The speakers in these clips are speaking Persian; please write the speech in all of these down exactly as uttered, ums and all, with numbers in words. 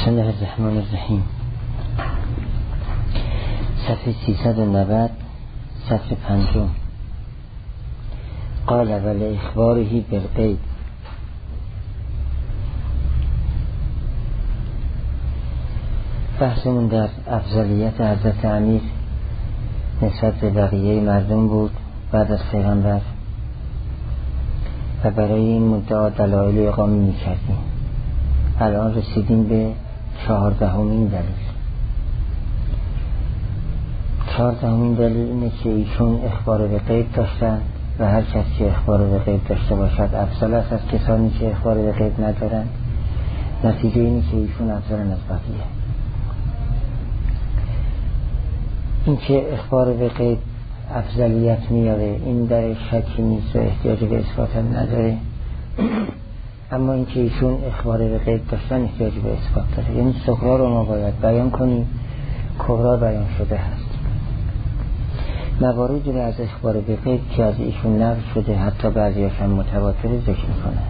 بسم الله الرحمن الرحیم. صفحه سیصد و نود، صفحه پنجم. قال ولی اخباره بالغیب. بحثمون در افضلیت حضرت امیر نسبت به بقیه مردم بود بعد از پیغمبر و برای این مدعا دلایل اقامه می کردیم. الان رسیدیم به چهاردهمین دلیل. چهاردهمین دلیل اینه که ایشون اخبار به غیب داشتن و هر کس که اخبار به غیب داشته باشد افضل است از کسانی که اخبار به غیب ندارند. نتیجه اینه که ایشون افضلن از بقیه. این که اخبار به غیب افضلیت میاره این در شکی نیست و احتیاج به اثبات نداره، اما این که ایشون اخبار به غیب داشتن احتیاج به اثبات داره. یعنی صغرا رو ما باید بیان کنیم، کبرا بیان شده هست. مواردی رو از اخبار به غیب که از ایشون نقل شده حتی بعضی‌هاش هم متواتر ذکر می‌کنند.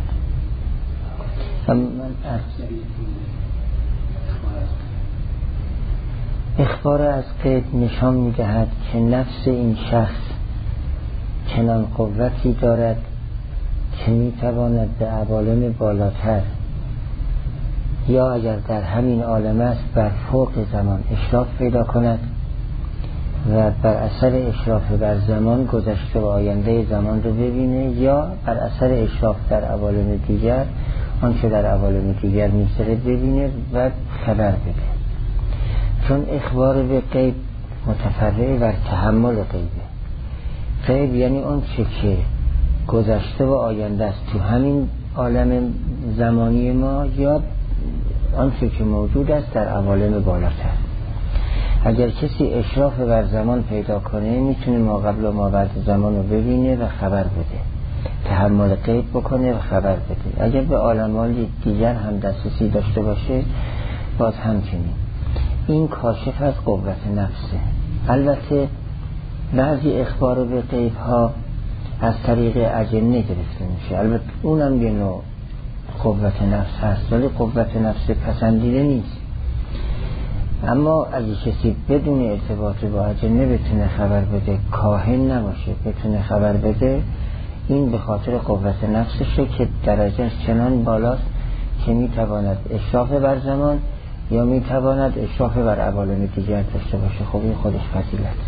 اخبار از غیب نشان می‌دهد که نفس این شخص چنان قوتی دارد که می‌تواند به عوالم بالاتر یا اگر در همین عالم است بر فوق زمان اشراف پیدا کند و بر اثر اشراف بر زمان گذشته و آینده زمان رو ببینه، یا بر اثر اشراف در عوالم دیگر آنچه در عوالم دیگر می‌گذره ببینه و خبر بده. چون اخبار به غیب متفرع بر تحمل غیبه. غیب یعنی اون چه که گذشته و آینده است تو همین عالم زمانی ما یا آنچه که موجود است در عوالم بالاتر. اگر کسی اشراف بر زمان پیدا کنه میتونه ما قبل و ما بعد زمان رو ببینه و خبر بده، تحمل غیب بکنه و خبر بده. اگر به عالمان دیگر هم دسترسی داشته باشه باز همچنین. این کاشف از قوت نفسه. البته بعضی اخبار به غیب ها از طریق اجنه گرفته میشه، البته اونم یه نوع قوت نفس هست ولی قوت نفس پسندیده نیست. اما اگه کسی بدون ارتباط با اجنه بتونه خبر بده، کاهن نباشه بتونه خبر بده، این به خاطر قوت نفسشه که درجه چنان بالاست که میتواند اشراف بر زمان یا میتواند اشراف بر عوالم دیگر داشته باشه. خب این خودش فضیلت.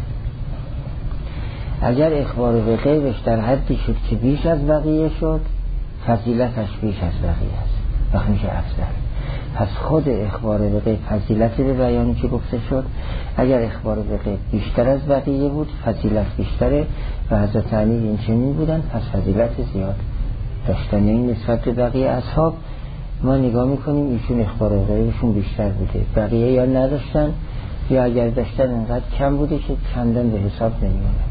اگر اخبار به غیبش در حدی شد که بیش از بقیه شد، فضیلتش بیش از بقیه است، وقت میشه افضل. پس خود اخبار به غیب فضیلتی به بیانی که گفته شد. اگر اخبار به غیب بیشتر از بقیه بود فضیلت بیشتره و حضرت امیر این چنین بودن، پس فضیلت زیاد داشتن. این نسبت به بقیه اصحاب ما نگاه میکنیم ایشون اخبار به غیبشون بیشتر بوده، بقیه یا نداشتن یا اگر داشتن انقدر کم بوده که چندان به حساب نمی‌آمد.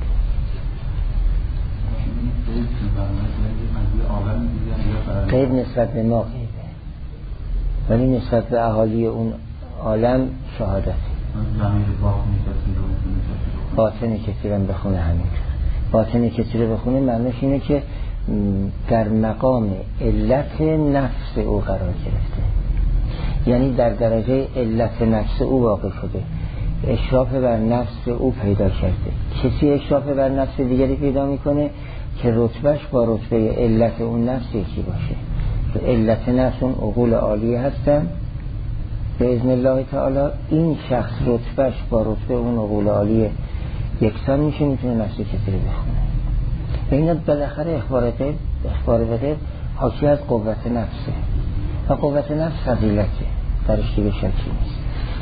غیب نسبت به ما غیبه ولی نسبت به اهالی اون عالم شهادت. باطن کسی رو بخونه همین باطن کسی رو بخونه معنیش اینه که در مقام علت نفس او قرار گرفته، یعنی در درجه علت نفس او واقع شده، اشراف بر نفس او پیدا کرده. کسی اشراف بر نفس دیگری پیدا میکنه که رتبهش با رتبه علت اون نفس یکی باشه. علت نفس اون عقول عالیه هستن به اذن الله تعالی. این شخص رتبهش با رتبه اون عقول عالیه یکسان میشه، میتونه نفس کسی رو بخونه. این بالاخره اخبار غیب اخبار به غیب حاکی از قوت نفسه و قوت نفس فضیلته، درش دیگه شکی نیست.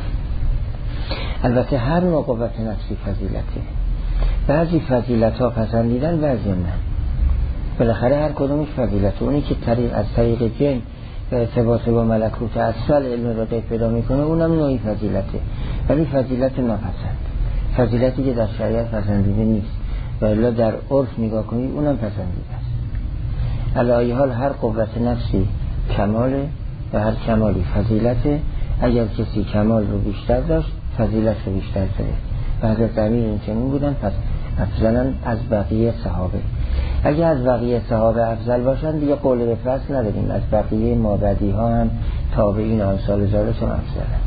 البته هر نوع قوت نفسی فضیلته. بعضی فضیلت ها پسندیدن بعضی نه، بالاخره هر کدومش فضیلته. اونی که طریق از طریق جن و ارتباط با ملکوت اصل علم را غیب پیدا میکنه اونم نوعی فضیلته، ولی فضیلت ناپسند، فضیلتی که در شریعت پسندیده نیست و الا در عرف نگاه کنید اونم پسندیده است. علی ای حال هر قوت نفسی کماله و هر کمالی فضیلته. اگر کسی کمال رو بیشتر داشت فضیلت رو بیشتر داره و حضرت امیر این چنین بودن، پس افضلن از بقیه صحابه. اگر از بقیه صحابه افضل باشن دیگه قول به فصل نداریم، از بقیه مابعدی ها هم تابعین آنصار زالت هم افضلند.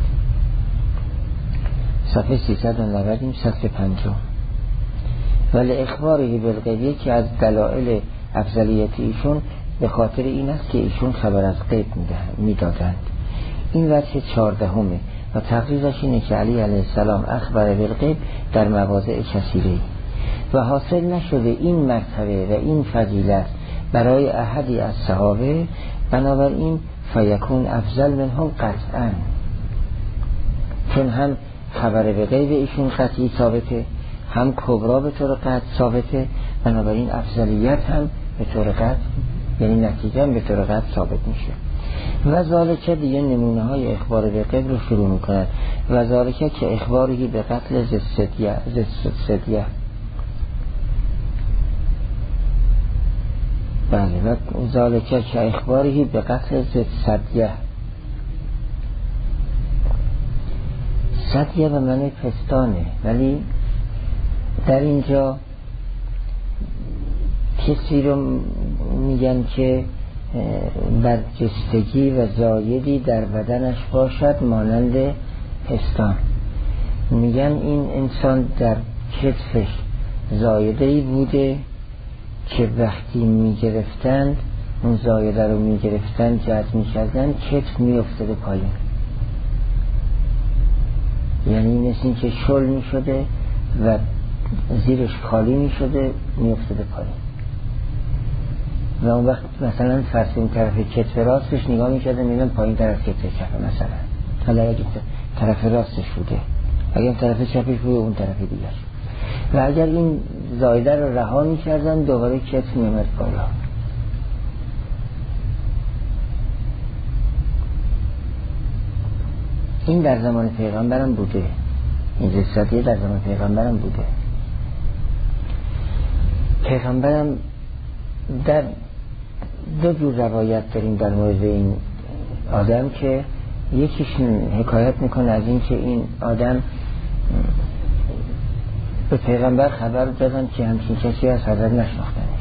صفحه سیصد و نود این صفحه پنجم. ولی اخباری بالغیبی که از دلائل افضلیت ایشون به خاطر این است که ایشون خبر از غیب میدادند. این وجه چهاردهمه و تقریزش اینه که علی علیه السلام اخبر بالغیب در مواضع کثیره و حاصل نشده این مرتبه و این فضیلت برای احدی از صحابه، بنابراین فیکون افضل منهم قطعا، چون هم خبر به غیب ایشون قطعی ثابته، هم کبرا به طور قطع ثابته، بنابراین افضلیت هم به طور قطع، یعنی نتیجه هم به طور قطع ثابت میشه. و ذالکه دیگه نمونه های اخبار به غیب رو شروع میکنند. و ذالکه که اخباری به قتل زدسدیه بله و ذالکه که اخباری به قتل زدسدیه سدیه به معنی پستانه، ولی در اینجا کسی رو میگن که برجستگی و زایدی در بدنش باشد مانند پستان. میگن این انسان در کتفش زایده‌ای بوده که وقتی میگرفتند اون زایده رو میگرفتند جذب میکردن کتف میافتاده پایین، یعنی مثل این که شل میشده و زیرش خالی میشده میافتاده پایین. و اون وقت مثلا فرض این طرف کتف راستش نگاه میکردن میدن پایین طرف کتف چپ مثلا، حالا اگه طرف راستش بوده، اگه طرف چپش بوده اون طرف دیگر، و اگر این زایده رو رها میکردن دوباره کتف میامد بالا. این در زمان پیغمبرم بوده، این جسدیه در زمان پیغمبرم بوده. پیغمبرم در دو جور روایت داریم در مورد این آدم که یکیش حکایت میکنه از این که این آدم به پیغمبر خبر دادن که همچین کسی از حضرت نشناختنش.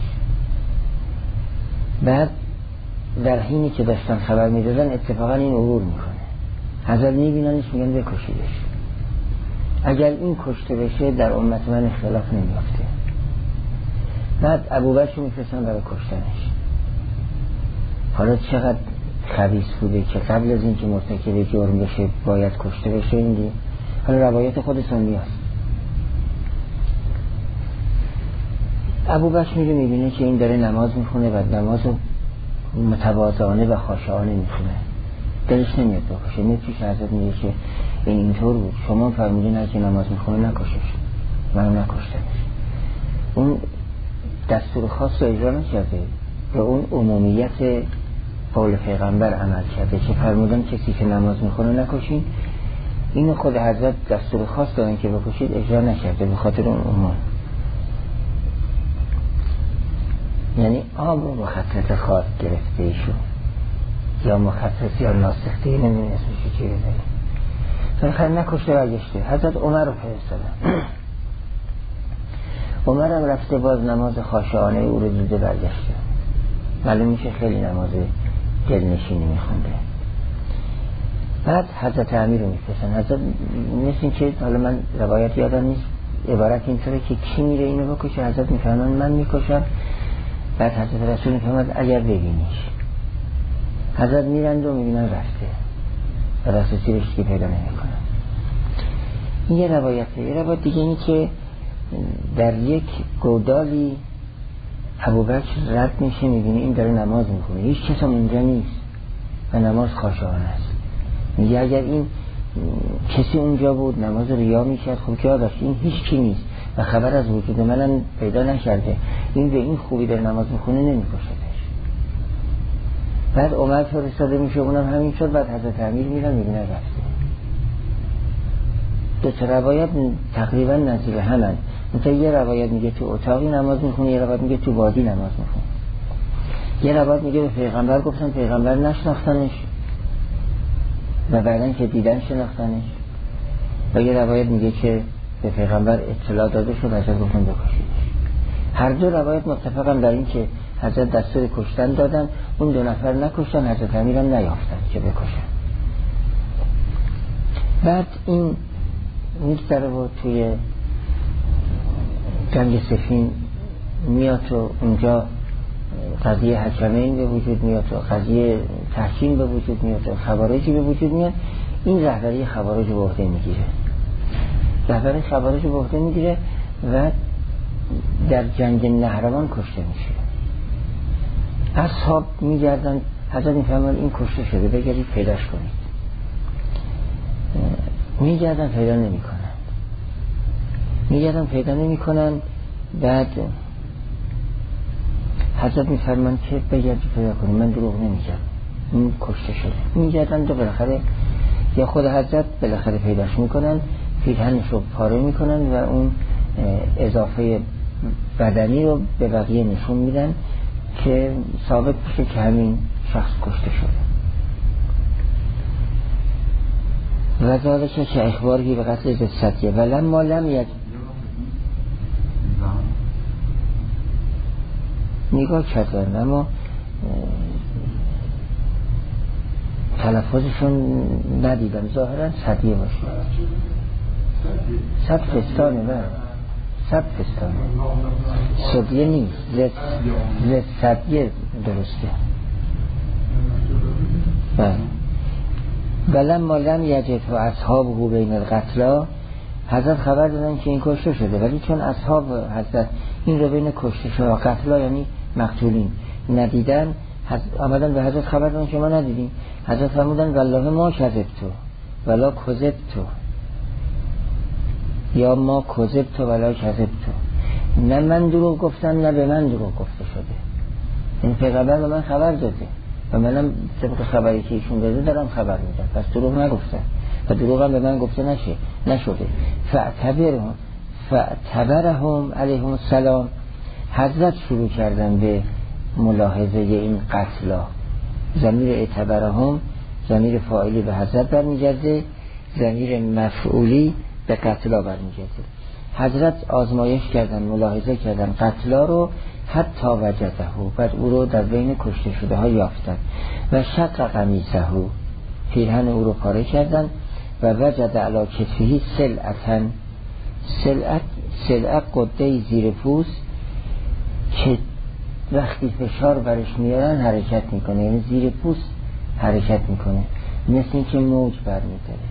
بعد در حینی که داشتن خبر میدادن اتفاقا این عبور میکنه، حضرت میبیننش میگن بکشیدش، اگر این کشته بشه در امت من اختلاف نمیافته. بعد ابوبکر میفرستن برای کشتنش. حالا چقدر خبیث بوده که قبل از اینکه مرتکب جرم بشه باید کشته بشه. این دیگه حالا روایت خود سنیاست. ابوبکر میره میبینه که این داره نماز میخونه و نماز متواضعانه و خاشعانه میخونه، دلش نمیاد بکشه. میاد پیش حضرت میگه که این اینطور بود، شما فرمودین هر کی نماز میخونه نکشش، منو نکشتنش. اون دستور خاص رو اجرا نکرده، به اون عمومیت قول پیغمبر عمل کرده که فرمودن کسی که نماز میخونه نکشین. اینو خود حضرت دستور خاص دادن که بکشید، اجرا نکرده به خاطر اون عموم. یعنی آب و مخصص خاص گرفته ایشون، یا مخصص یا ناسخته، نمیدونی اسمشو چی بزنی. فلخیر نکشته برگشته. حضرت عمر رو فرستادن. عمر هم رفته باز نماز خاشعانه او رو دیده برگشته. معلوم میشه خیلی نماز دلنشینی میخونده. بعد حضرت امیر رو میفرستن. حضرت مثل که حالا من روایت یادم نیست، عبارت اینطوره که کی میره اینو بکشه، حضرت میفرمان من میکشم. بعد حضرت رسول میفرماد اگر ببینیش. حضرت میرند و میبینن رفته و رسول سیرش که پیدا نمیکنن. این یه روایته. یه روایت دیگه اینی که در یک گودالی ابوبکر رد میشه، میبینه این داره نماز میکنه، هیچ کس هم اونجا نیست و نماز خاشعانه است. میگه اگر این کسی اونجا بود نماز ریا میکرد، خب که آداش این هیچ کی نیست و خبر از وجود منم پیدا نکرده، این به این خوبی در نماز میخونه نمیکشدش. بعد عمر فرستاده میشه، اونم همین شد. بعد حضرت امیر میرن میبینه رفته. دو تا روایت تقریبا نظیر همن. مثلا یه روایت میگه تو اتاقی نماز میخونه، یه روایت میگه تو وادی نماز میخونه. یه روایت میگه به پیغمبر گفتن، پیغمبر نشناختنش و بعدن که دیدن شناختنش. و یه روایت میگه که به پیغمبر اطلاع داده شد، حضرت گفتن بکشیدش. هر دو روایت متفقن در این که حضرت دستور کشتن دادن، اون دو نفر نکشتن، حضرت امیرم نیافتن که بکشن. بعد این میگذره و توی جنگ صفین میاد و اونجا قضیه حکمین به وجود میاد و قضیه تحکیم به وجود میاد و خوارجی به وجود میاد. این رهبری خوارج به عهده میگیره رهبری خوارج به عهده میگیره و در جنگ نهروان کشته میشه. اصحاب میگردن حضرت میفرمان این کشته شده بگردید پیداش کنید. میگردن پیدا نمی کنن میگردن پیدا نمی کنن بعد حضرت میفرمان که بگردید پیدا کنید، من دروغ نمیگم، این کشته شده. میگردن دو بالاخره یا خود حضرت بالاخره پیداش میکنن، پیرهنش رو پاره میکنن و اون اضافه بدنی رو به بقیه نشون میدن که ثابت بشه که همین شخص کشته شده. و ذالک که اخباری به قتل جسدیه و لما لم یک نگاه کردن اما تلفظشون ندیدم، ظاهرا صدیه باشه. صد فستانه بر صد فستانه صدیه نیست، زد صدیه درسته. بله ولما لم یجد و اصحابه بین القتلا، حضرت خبر دادن که این کشته شده، ولی چون اصحاب حضرت این رو بین کشته شده و قتلا یعنی مقتولین ندیدن، آمدن به حضرت خبر دادن که ما ندیدیم. حضرت فرمودن والله ما کذبتو ولا کذبتو، یا ما کذبتو ولا کذبتو، نه من دروغ گفتم نه به من دروغ گفته شده. این پیغمبر به من خبر داده و منم طبق خبری که ایشون داده دارم خبر میدم، پس دروغ نگفتم و دروغ هم به من گفته نشه نشده. فاعتبرهم فاعتبرهم علیهم السلام، حضرت شروع کردن به ملاحظه این قتلا. ضمیر اعتبرهم ضمیر فاعلی به حضرت برمیگرده، ضمیر مفعولی به قتلا برمیگرده. حضرت آزمایش کردن، ملاحظه کردن قتلا رو، حتی وجده، بعد او رو در بین کشته شده ها یافتن و شق قمیصه، پیرهن او رو پاره کردن و وجد علی کتفه سلعتن، سلعت سلعت قده زیر پوست که وقتی فشار برش میارن حرکت میکنه، یعنی زیر پوست حرکت میکنه، مثل این که موج برمیداره.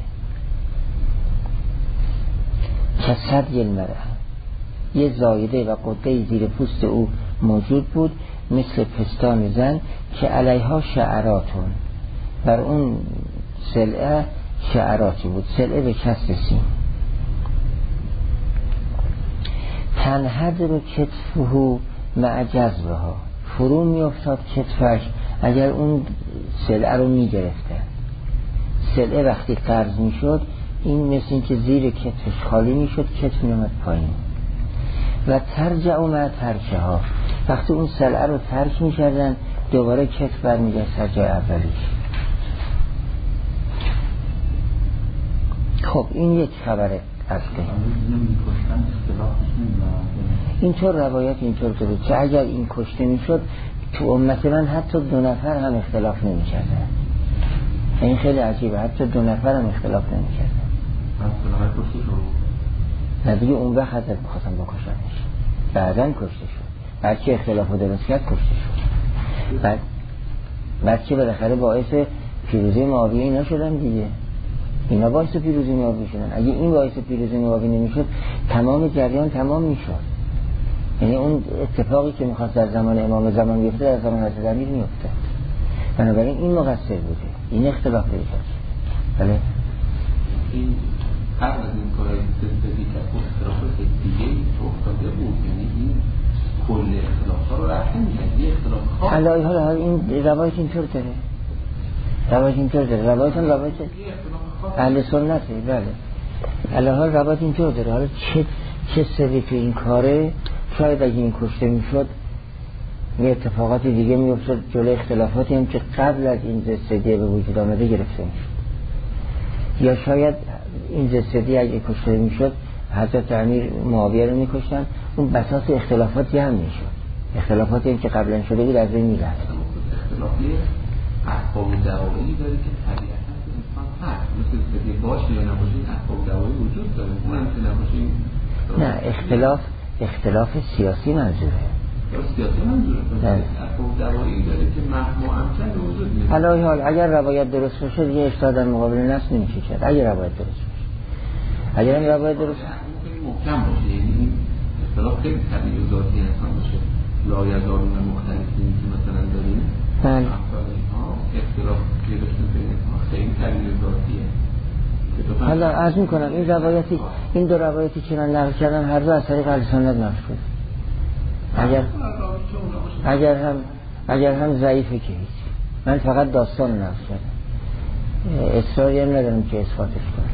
کسد یل مره، یه زایده و قده زیر پوست او موجود بود مثل پستان زن که علیها شعراتون، بر اون سلعه شعراتی بود، سلعه به کسر سین. تنهد رو کتفه مع جذبها، فرو می افتاد کتفش اگر اون سلعه رو می گرفته. سلعه وقتی قرض می شد این مثل این که زیر کتفش خالی می شد، کتف می آمد پایین. و ترجع مع ترکه ها، وقتی اون سلعه رو ترک می کردن دوباره کتف برمی گرد سر جای اولیش. خب این یک خبره اصلی. اینطور روایت اینطور داره که اگر این کشته می شد تو امت من حتی دو نفر هم اختلاف نمی کردن. این خیلی عجیبه، حتی دو نفر هم اختلاف نمی کردن. نه دیگه اون وقت حضرت بخواستم بکشنش، بعدن کشته شد، بعد که اختلاف رو درست کرد کشته شد، بعد بعد که بالاخره باعث پیروزی معاویه اینا شدن دیگه، اینا باعث پیروزی معاویه شدن. اگه این باعث پیروزی معاویه نمیشد تمام جریان تمام میشد، یعنی اون اتفاقی که میخواست در زمان امام زمان بیفته در زمان حضرت امیر میفته. بنابراین این مقصر بوده، این اختلاف پیدا کرد. بله این قبل از این کارهای سلسلی که اختلافات دیگه افتاده بود، یعنی این کل اختلافات رو رفته میشن یه اختلاف خاص. الهی حالا این روایت اینطور داره، روایت اینطور داره، روایت هم روایت اهل سنته. بله الهی روایت اینطور داره. حالا چه چه سری تو این کاره، شاید اگه این کشته میشد یه اتفاقات دیگه میافتاد، جلوی اختلافاتی هم که قبل از این زستگی به وجود آمده گرفته میشد، یا شاید این زستگی اگه کشته میشد حضرت امیر معاویه رو میکشتن، اون بساط اختلافاتی هم میشد، اختلافاتی هم که قبلا شده بود از این میرفت. اختلافی احکام دعوایی داره که طبیعتا انسان هست، مثل زستگی باشه یا نباشه این اسباب دوایی وجود داره، اون هم که نباشه نه اختلاف اختلاف سیاسی منظوره، سیاسی منظوره اسباب دوایی داره که مهما امکن به وجود میاد. علاوه حال اگر روایت درست باشه دیگه اشتباه در مقابل نص نمیشه کرد. اگر روایت درست باشه، اگر این روایت درست محکم باشه، یعنی این اختلاف خیلی طبیعی و ذاتی انسان باشه، لا یزالون مختلفین که مثلا داریم بله اختلاف که داشتن خیلی طبیعی و ذاتیه. حالا عرض میکنم این روایتی این دو روایتی که من نقل کردم هر دو از طریق اهل سنت نقل شده. اگر اگر هم اگر هم ضعیفه که هیچ، من فقط داستان نقل کردم، اصراری هم ندارم که اثباتش کنم.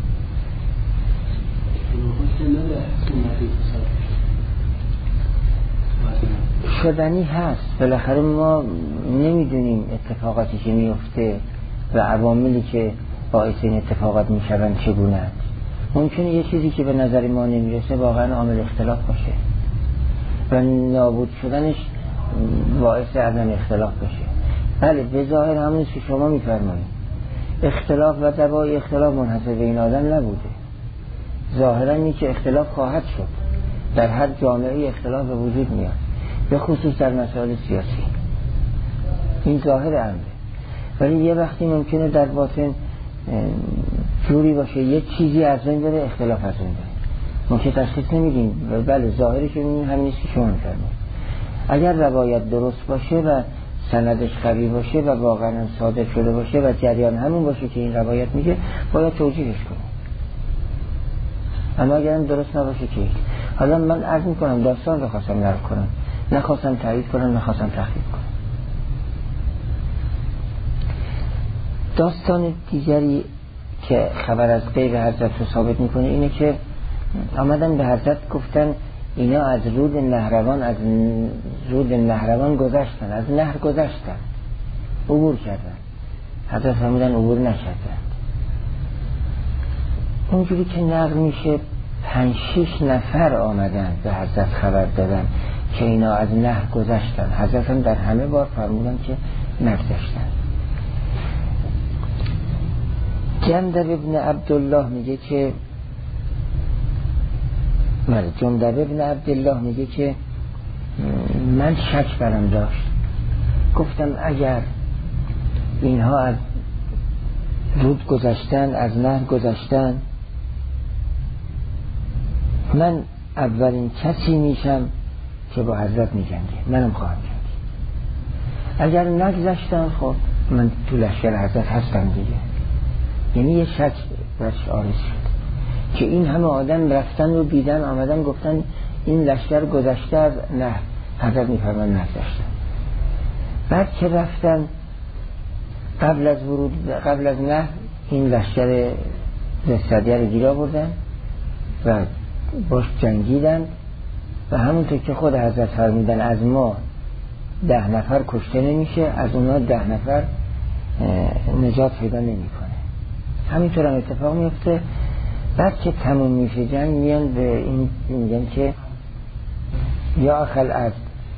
شدنی هست، بالاخره ما نمیدونیم اتفاقاتی که میفته و عواملی که باعث این اتفاقات میشون چگونه است. ممکنه یه چیزی که به نظر ما نمیرسه واقعا عامل اختلاف باشه و نابود شدنش باعث عدم اختلاف بشه. بله به ظاهر همونیست که شما میفرمایید، اختلاف و دوای اختلاف منحصر به این آدم نبوده، ظاهرا این که اختلاف خواهد شد، در هر جامعه اختلاف به وجود میاد، به خصوص در مسائل سیاسی، این ظاهر امره. ولی یه وقتی ممکنه در باطن جوری باشه یه چیزی از بین بره، اختلاف از بین بره، ما که تشخیص نمیدیم. بله ظاهری که میبینیم همین نیست که شما میفرمایید. اگر روایت درست باشه و سندش قوی باشه و واقعا صادق شده باشه و جریان همون باشه که این روایت میگه، باید توجیهش کنیم. اما اگر درست نباشه که حالا من عرض میکنم داستان رو خواستم نقل کنم، نخواستم تایید کنم، نخواستم تخریب کنم. داستان دیگری که خبر از غیب حضرت رو ثابت میکنه اینه که آمدن به حضرت گفتن اینا از رود نهروان از رود نهروان گذشتن، از نهر گذشتن، عبور کردن. حضرت فرمودن عبور نکردن. اونجوری که نقل میشه پنج شش نفر آمدن به حضرت خبر دادن که اینا از نهر گذشتن. حضرت هم در همه بار فرمودن که نگذشتن. جندب ابن عبدالله میگه که بله جندب ابن عبدالله میگه که من شک برم داشت، گفتم اگر اینها از رود گذشتن، از نهر گذشتن، من اولین کسی میشم که با حضرت میجنگه، منم خواهم جنگید. اگر نگذشتن خب من تو لشکر حضرت هستم دیگه. یعنی یه شک برش آرز شد که این همه آدم رفتن و دیدن آمدن گفتن این لشکر گذشته از نهر، حضرت میفرمان نگذشتن. بعد که رفتن قبل از ورود قبل از نهر این لشکر زستدیه رو گیر آوردن و باش جنگیدن و همونطور که خود حضرت فرمودن از ما ده نفر کشته نمیشه، از اونا ده نفر نجات پیدا نمیکنه. همینطور هم اتفاق میفته. بعد که تموم میشه جنگ میان به این میگن که یا اخل از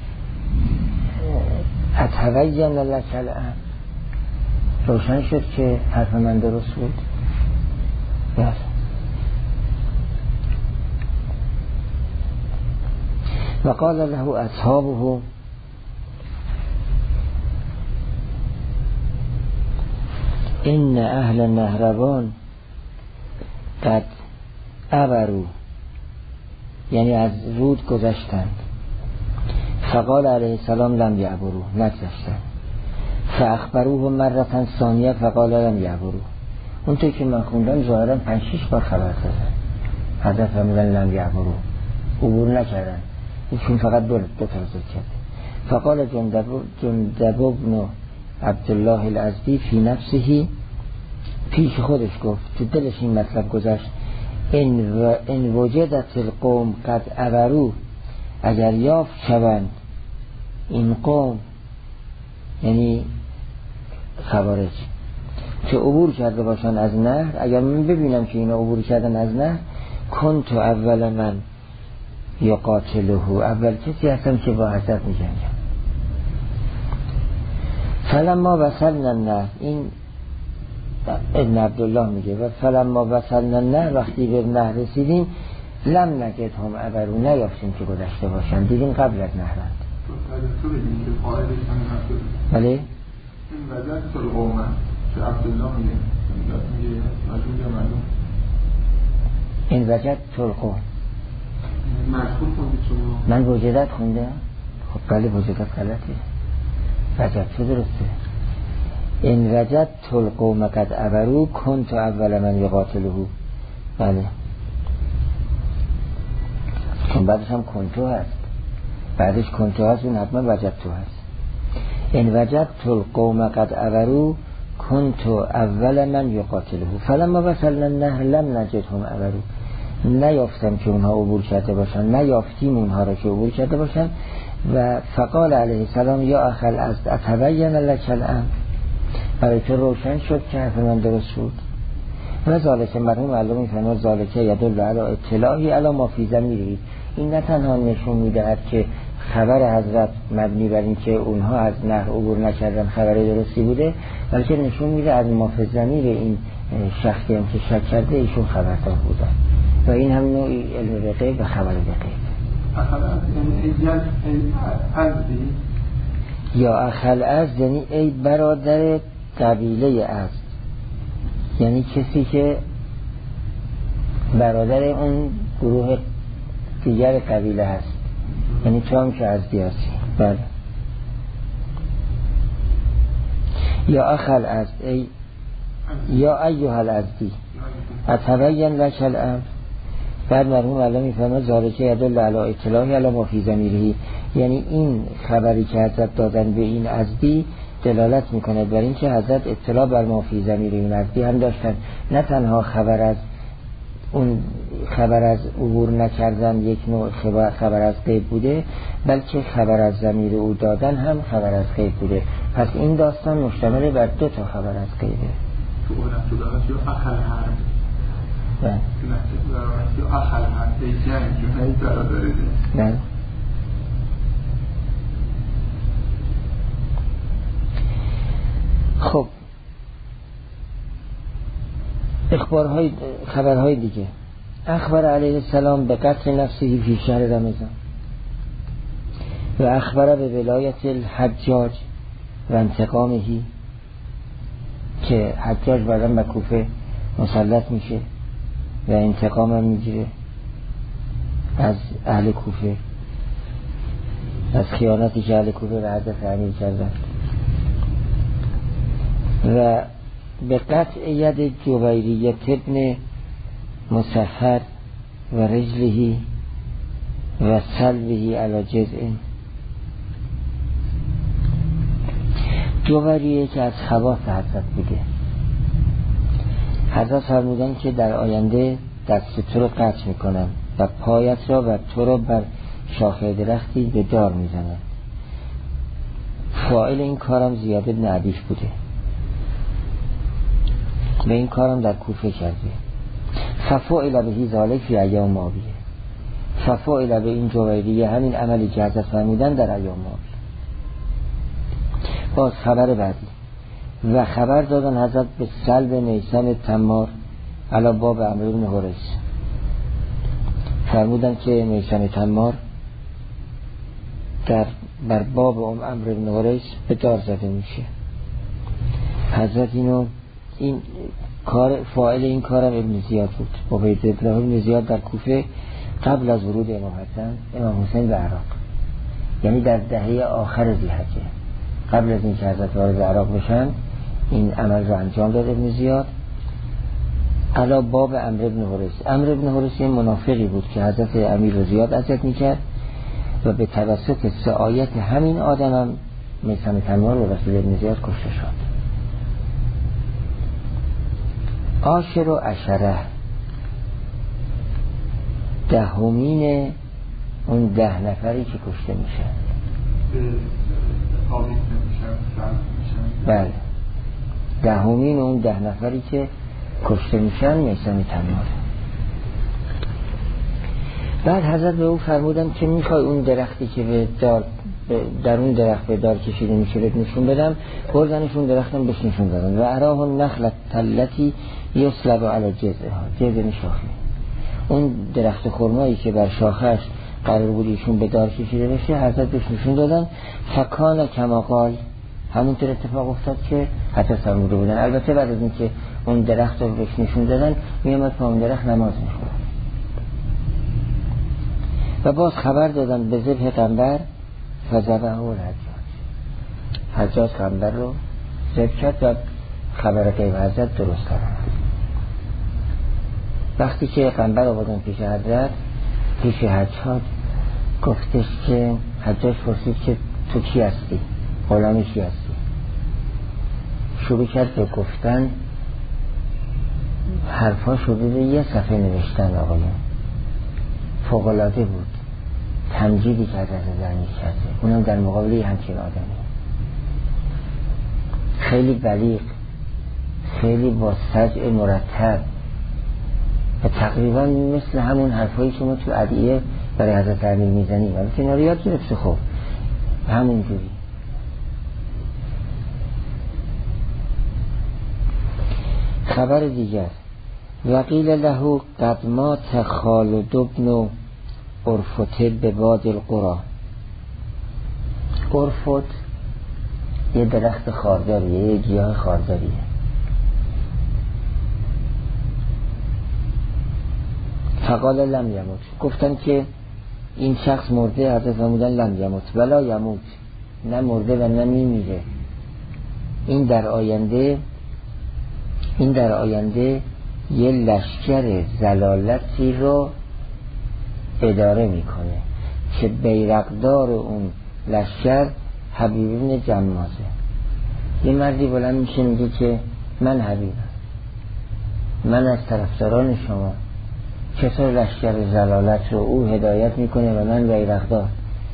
اتویجن لکل ام، روشن شد که حرف من درست بود. یاد و قال له اصحابه ان اهل نهروان قد عبروا، یعنی از رود گذشتند. فقال علیه السلام لم یعبروا، نگذشتند. فاخبروه مرة ثانیه فقال لم یعبروا. اونطور که من خوندم ظاهرا پنج شش بار خبر دادن، حضرت فرمودن لم یعبروا، عبور نکردن، چون فقط دو دو تا ذکر کرده. فقال جندب جندب ابن عبدالله الازدی فی نفسه، پیش خودش گفت، تو دلش این مطلب گذشت، ان و ان وجدت القوم قد عبروا، اگر یافت شوند این قوم یعنی خوارج که عبور کرده باشن از نهر، اگر من ببینم که اینا عبور کردن از نهر، کنت اول من یقاتله، اول کسی هستم که با حضرت می جنگم. فلما وصلنا النهر، این ابن عبدالله میگه و فلما وصلنا النهر، وقتی به نهر رسیدیم لم نجد هم عبرو، نیافتیم که گذشته باشن، دیدیم قبل از نهرند. تو بگیم که قائلش هم نشد. بله؟ این وجد تلقومه که عبدالله میگه میگه مجموع یا معلوم؟ این وجد تلقو مجموع خوندید شما؟ من وجدت خونده؟ خب بله وجدت غلطه، وجد تو درسته. این وجد تلقومه قد عبرو کنت اول من یقاتله. بله چون بعدش هم کنتو هست، بعدش کنتو هست، اون حتما وجد تو هست. این وجد تلقومه قد عبرو کنتو اول من یقاتله فلما وصلنا النهر لم نجدهم عبرو، نیافتم که اونها عبور کرده باشن، نیافتیم اونها را که عبور کرده باشن. و فقال علیه السلام یا اخل از اتبین لک الامر، برای که روشن شد که حرف من درست بود. و ذالک مرحوم علامه میفرماید ذالک یدل علی اطلاعی علی ما فی ضمیره، این نه تنها نشون میدهد که خبر حضرت مبنی بر این که اونها از نهر عبور نکردن خبر درستی بوده، بلکه نشون میده از ما فی ضمیر این شخصی هم که شک کرده ایشون خبردار بودن و این هم نوعی علم به غیب و خبر به غیب. یا اخل از یعنی ای برادر قبیله از، یعنی کسی که برادر اون گروه دیگر قبیله هست، یعنی تو هم که از دیاسی. بله یا اخل از ای یا ایها الازدی اتبین لک الامر. بعد مرحوم علامه میفرماید ذالک یدل علی اطلاعی علی ما فی ضمیره، یعنی این خبری که حضرت دادن به این ازدی دلالت میکنه بر این که حضرت اطلاع بر ما فی ضمیره این ازدی هم داشتن، نه تنها خبر از اون خبر از عبور نکردن یک نوع خبر, خبر از غیب بوده، بلکه خبر از ضمیر او دادن هم خبر از غیب بوده. پس این داستان مشتمل بر دو تا خبر از غیبه. تو اون تو داشت یا اخل هر نه یا اخل هر ای جنگ جنگی برادره نه. خب اخبارهای خبرهای دیگه، اخبر علیه السلام به قتل نفسه فی شهر رمضان و اخبر به ولایت الحجاج و انتقامهی، که حجاج بعداً به کوفه مسلط میشه و انتقام هم میگیره از اهل کوفه، از خیانتی که اهل کوفه به حضرت امیر کردن. و به قطع ید جویریت ابن مسحر و رجلهی و سلبهی علی جزء. جویریه که از خواص حضرت بوده، حضرت فرمودن که در آینده دست تو رو قطع میکنن و پایت را و تو را بر شاخه درختی به دار میزنن. فاعل این کارم زیاد بن عدیش بوده، به این کارم در کوفه کرده. ففاعل بهی ذالک فی ایام ماضیه، ففاعل به این جویریه همین عملی که حضرت فرمودن در ایام ماضی. باز خبر بعدی و خبر دادن حضرت به سلب میثم تمار علی باب عمرو بن حریث، فرمودن که میثم تمار در بر باب ام عمرو بن حریث به دار زده میشه. حضرت اینو این کار فاعل این کارم ابن زیاد بود، عبید الله ابن زیاد در کوفه قبل از ورود امام حسن امام حسین به عراق، یعنی در دهه آخر ذی‌حجه، قبل از اینکه حضرت وارد عراق بشن این عمل رو انجام داد ابن زیاد علا باب عمرو بن حریث. عمرو بن حریث یه منافقی بود که حضرت امیر رو زیاد اذیت میکرد و به توسط سعایت همین آدم هم میثم تمار و رسول ابن زیاد کشته شد. عاشر و عشره دهمین اون ده نفری که کشته میشن. بله دهمین اون ده نفری که کشته میشن میثم تمار. بعد حضرت به او فرمودن که میخوای اون درختی که به دار در اون درخت به دار کشیده میشه نشون بدم، بردنشون درختم بهش نشون دادن و اراه نخلت التي یسلب علی جذعها، جذع شاخه، اون درخت خرمایی که بر شاخش قرار بود ایشون به دار کشیده بشه حضرت بهش نشون دادن. فکان کما قال، همونطور اتفاق افتاد که حتی فرموده بودن. البته بعد از اینکه اون درخت رو بهش نشون دادن میامد پا اون درخت نماز میخورد. و باز خبر دادن به ذبح قنبر فذبحه الحجاج، حجاج قنبر رو ذبح کرد و خبر غیب حضرت درست کرد. وقتی که قنبر آوردن پیش حضرت، پیش حجاج، گفتش که حجاج پرسید که تو کی هستی؟ غلامی کی هستی؟ شروع کرد به گفتن، حرفا شده به یه صفحه نوشتن. آقایان فوق‌العاده بود، تمجیدی که حضرت زنی کرده، اونم در مقابل همچین آدمی، خیلی بلیغ، خیلی با سجع مرتب و تقریبا مثل همون حرفایی که ما تو ادعیه برای حضرت امیر میزنیم، ولی که ناریاد گرفته. خب همون جوری. خبر دیگر، وقیل له قد مات خالد بن عرفته به باد القرى. عرفت یه درخت خارداریه، یه گیاه خارداریه. فقال لم یموت، گفتن که این شخص مرده. حضرت فرمودن لم یموت ولا یموت، نه مرده و نه میمیره. این در آینده این در آینده یه لشکر زلالتی رو اداره میکنه که بیرقدار اون لشکر حبیب بن جمازه. یه مردی بلند میشه میگه که من حبیبم، من از طرفداران شما. چطور لشکر زلالت رو او هدایت میکنه و من بیرقدار؟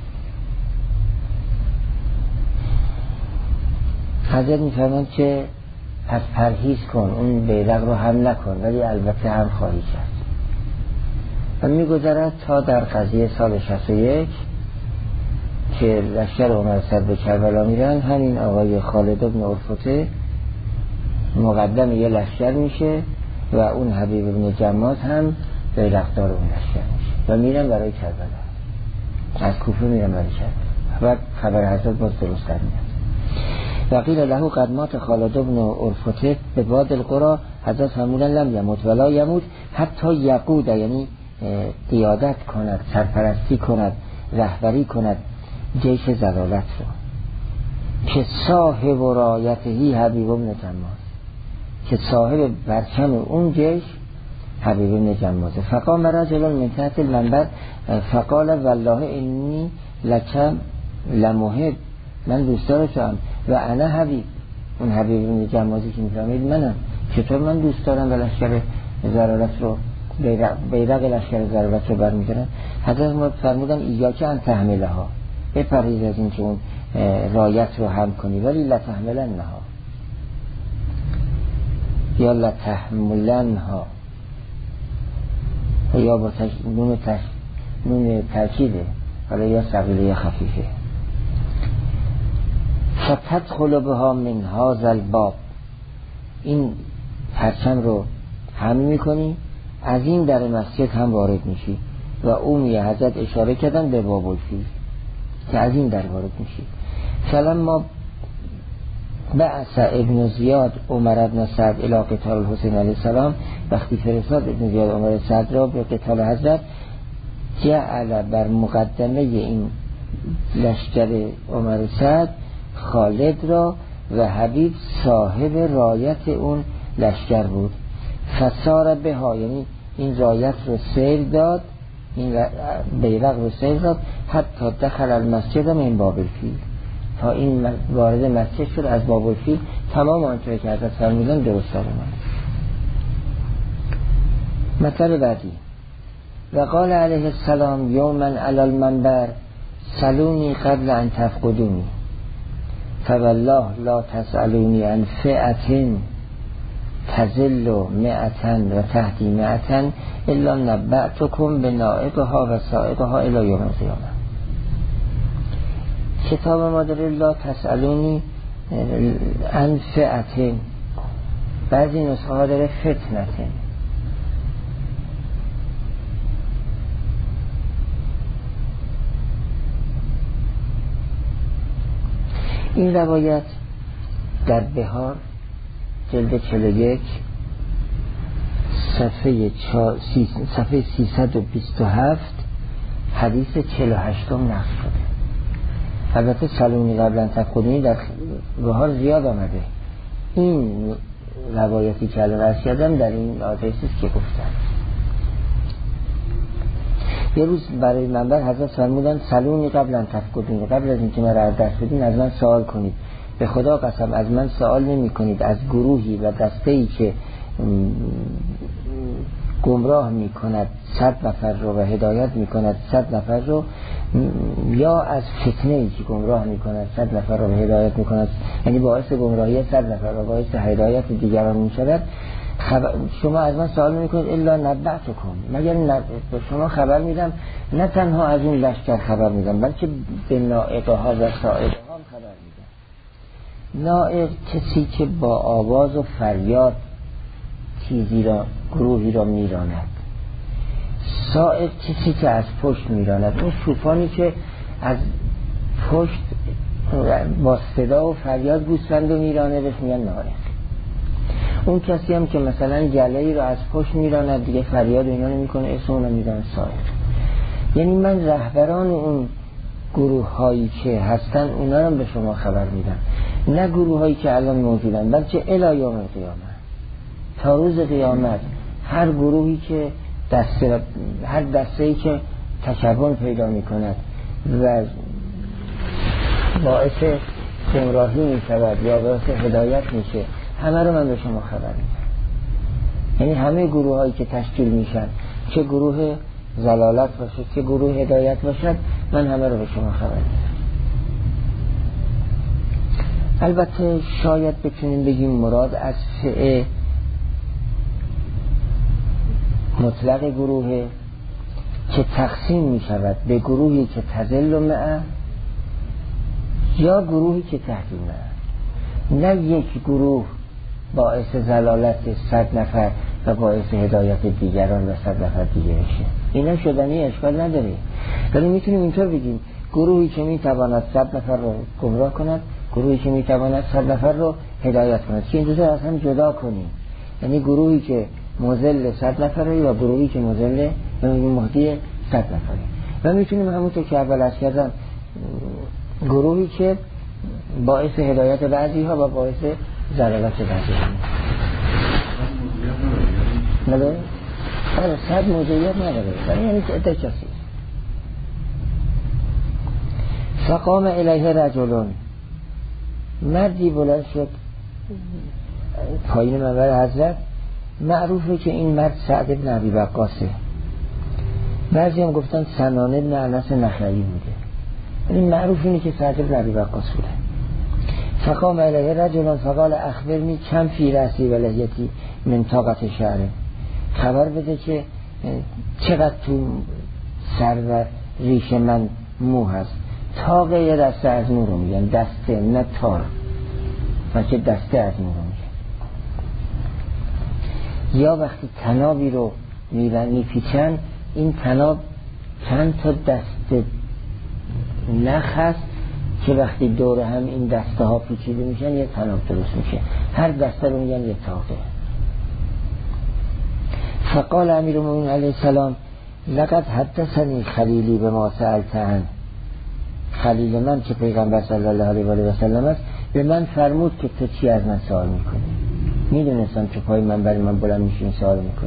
حضرت میفرمان که پس پرهیز کن، اون بیرق رو هم نکن، ولی البته هم خواهی کرد. و میگذرد تا در قضیه سال شصت و یک که لشکر عمر صد به کربلا میرن، همین آقای خالد بن عرفته مقدم یه لشکر میشه و اون حبیب بن جماز هم بیرقدار اون لشکر میشه و میرن برای کربلا، از کوفه میرن برای کربلا و خبر حضرت باز درست در میاد. وقیل له قد مات خالد بن عرفته به باد القرى، حضرت فرمودن لم یموت ولا یموت حتی یقود، یعنی قیادت کند، سرپرستی کند، رهبری کند جیش زلالت رو، که صاحب رایتهی حبیب بن جماز، که صاحب برچم اون جیش حبیب بن جمازه. فقام رجل من تحت المنبر فقال والله انی لکم لمحب، من دوستدارم و انا حبیب. اون حبیب بن جمازی که میفهمید منم، چطور من دوست دارم و لشکر زلالت رو، بیرق لشکر زلالت رو برمیدارم. حضرت فرمودن ایاک ان تحملها، بپرهیز از این که اون رایت رو هم کنی، ولی لتحملنها یا لتحملنها، یا با تش... نون, تش... نون ترکیده، حالا یا ثقیله یا خفیفه. فتدخل بها من هذا الباب، این پرچم رو هم میکنی، از این در مسجد هم وارد میشی. و اون حضرت اشاره کردن به باب الفیل که از این در وارد میشی. فلما بعث ابن زیاد عمر بن سعد الی قتال الحسین علیه السلام، وقتی فرستاد ابن زیاد عمر سعد را به قتال حضرت، جعل بر مقدمه این لشکر عمر سعد خالد را و حبیب صاحب رایت اون لشکر بود. فسار به ها، یعنی این رایت رو سیر داد، این بیرق رو سیر داد، حتی دخل المسجد من باب الفیل، تا این وارد مسجد شد از باب الفیل. تمام آنچه که حضرت فرمودن درست داره. مثل بعدی، و قال علیه السلام یوما علی المنبر سلونی قبل ان تفقدونی، فوالله لا تسألونی عن فئة تزل مئتن و تهدی مئتن الا نبأتکم به نائبها و سائقها الی یوم القیامه. کتاب ما داره لا تسألونی عن فئة، بعضی نسخه ها داره فتنته. این روایت در بهار جلد چهل و یک صفحه صفحه سیصد و بیست و هفت حدیث چهل و هشت نقل شده. البته سلونی قبلا تفقدینی در بهار زیاد آمده. این روایتی که الان عرض کردم در این آدرسی است که گفتم. یه روز برای منبر حضرت فرمودن سلونی قبلا تفقدینی، قبل از اینکه مرا از دست بدین از من سوال کنید. به خدا قسم از من سوال نمی کنید از گروهی و دسته‌ای که گمراه می کند صد نفر رو و هدایت می کند صد نفر رو، یا از فتنه ای که گمراه می کند صد نفر رو و هدایت می کند، یعنی باعث گمراهی صد نفر و باعث هدایت دیگران می شود. خبر شما از من سوال نمی کنید الا نبأتکم، مگر به شما خبر میدم، نه تنها از اون لشکر خبر میدم بلکه به نائقه ها و سائقه ها خبر میدم. نائق کسی که با آواز و فریاد چیزی را گروهی را میراند. سائق کسی که از پشت میراند. اون شوفانی که از پشت با صدا و فریاد گوسفند رو میرانه بهش میگن نائق. اون کسی هم که مثلا گله‌ای رو از پشت میراند دیگه فریاد اینا رو میکنه اسم اون رو میدن سائق. یعنی من رهبران اون گروه هایی که هستن اونا رو به شما خبر میدم، نه گروه هایی که الان موجودن بلکه الی یوم القیامه، تا روز قیامت. هر گروهی که دسته هر دسته‌ای که تشبن پیدا میکند و باعث گمراهی میشود یا باعث هدایت میشه، همه رو من به شما خبر میدم. یعنی همه گروه هایی که تشکیل میشن، چه گروه ضلالت باشه چه گروه هدایت باشد، من همه رو به شما خبر میدم. البته شاید بتونیم بگیم مراد از فئه مطلق گروه که تقسیم می شود به گروهی که تذل معه یا گروهی که تهدی معه، نه یک گروه باعث ضلالت صد نفر و باعث هدایت دیگران و صد نفر دیگه بشه. اینا شدنی اشکال نداره، ولی میتونیم اینطور بگیم گروهی که میتواند صد نفر رو گمراه کند، گروهی که میتواند صد نفر رو هدایت کند، که این دو تا از هم جدا کنیم. یعنی گروهی که مذل صد نفره و گروهی که مذل مهدی صد نفره. و میتونیم همونطور که اول عرض کردم گروهی که باعث هدایت بعضی ها و باعث ضلالت بعضی ها نداره؟ آره صد موضوعیت نداره، یعنی عده کسی. فقام الیه رجلون، مردی بلند شد پایین منبر حضرت. معروفه که این مرد سعد بن ابی وقاصه، بعضی هم گفتن سنان بن انس نخعی بوده، این معروف اینه که سعد بن ابی وقاص بوده. فقام الیه رجلون فقال اخبرنی کم فی رأسی و لحیتی من طاقت شعره، خبر بده که چقدر تو سر و ریش من مو هست. طاقه یه دسته از مو رو میگن، دسته نه تار، بلکه دسته از مو رو میگن. یا وقتی تنابی رو میرن میپیچن، این تناب چند تا دسته نخ هست که وقتی دور هم این دسته ها پیچیده میشن یه تناب درست میشه، هر دسته رو میگن یه طاقه. فقال امیر المؤمنین علیه السلام لقد حدثنی خلیلی به ما سألتن، خلیل من که پیغمبر صلی الله علیه و سلم است به من فرمود که تو چی از من سوال میکنی. میدونستم که پای من برای من بلند میشین سوال میکنی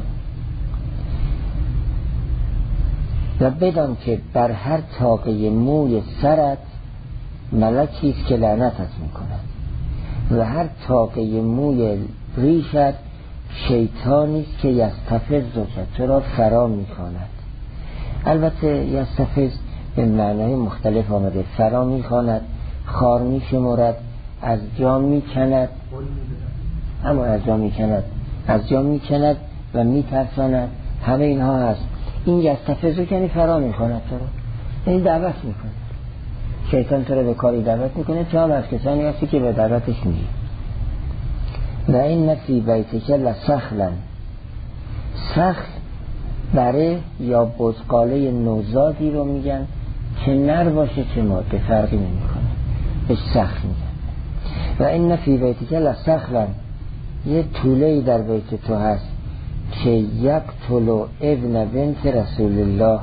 و بدان که بر هر طاقه موی سرت ملکی است که لعنتت میکند و هر طاقه موی ریشت شیطانی است که یستفزک تو را فرا میخواند. البته یستفز به معنای مختلف آمده، فرا میخواند، خار میشمرد، از جا میکند، اما از جا میکند از جا میکند و میترساند، همه اینها هست. این یستفزک یعنی فرا میخواند تو را، یعنی دعوت میکنه. شیطان تو را به کاری دعوت میکنه، تو هم از کسانی هستی که به دعوتش میگی. و این فی بیتک لسخلا، سخل بره یا بزقاله نوزادی رو میگن که نر باشه چه ماده فرقی نمیکنه، بهش سخل میگن. و این فی بیتک لسخلا، یه طوله‌ای در بیت تو هست که یقتل ابن بنت رسول الله،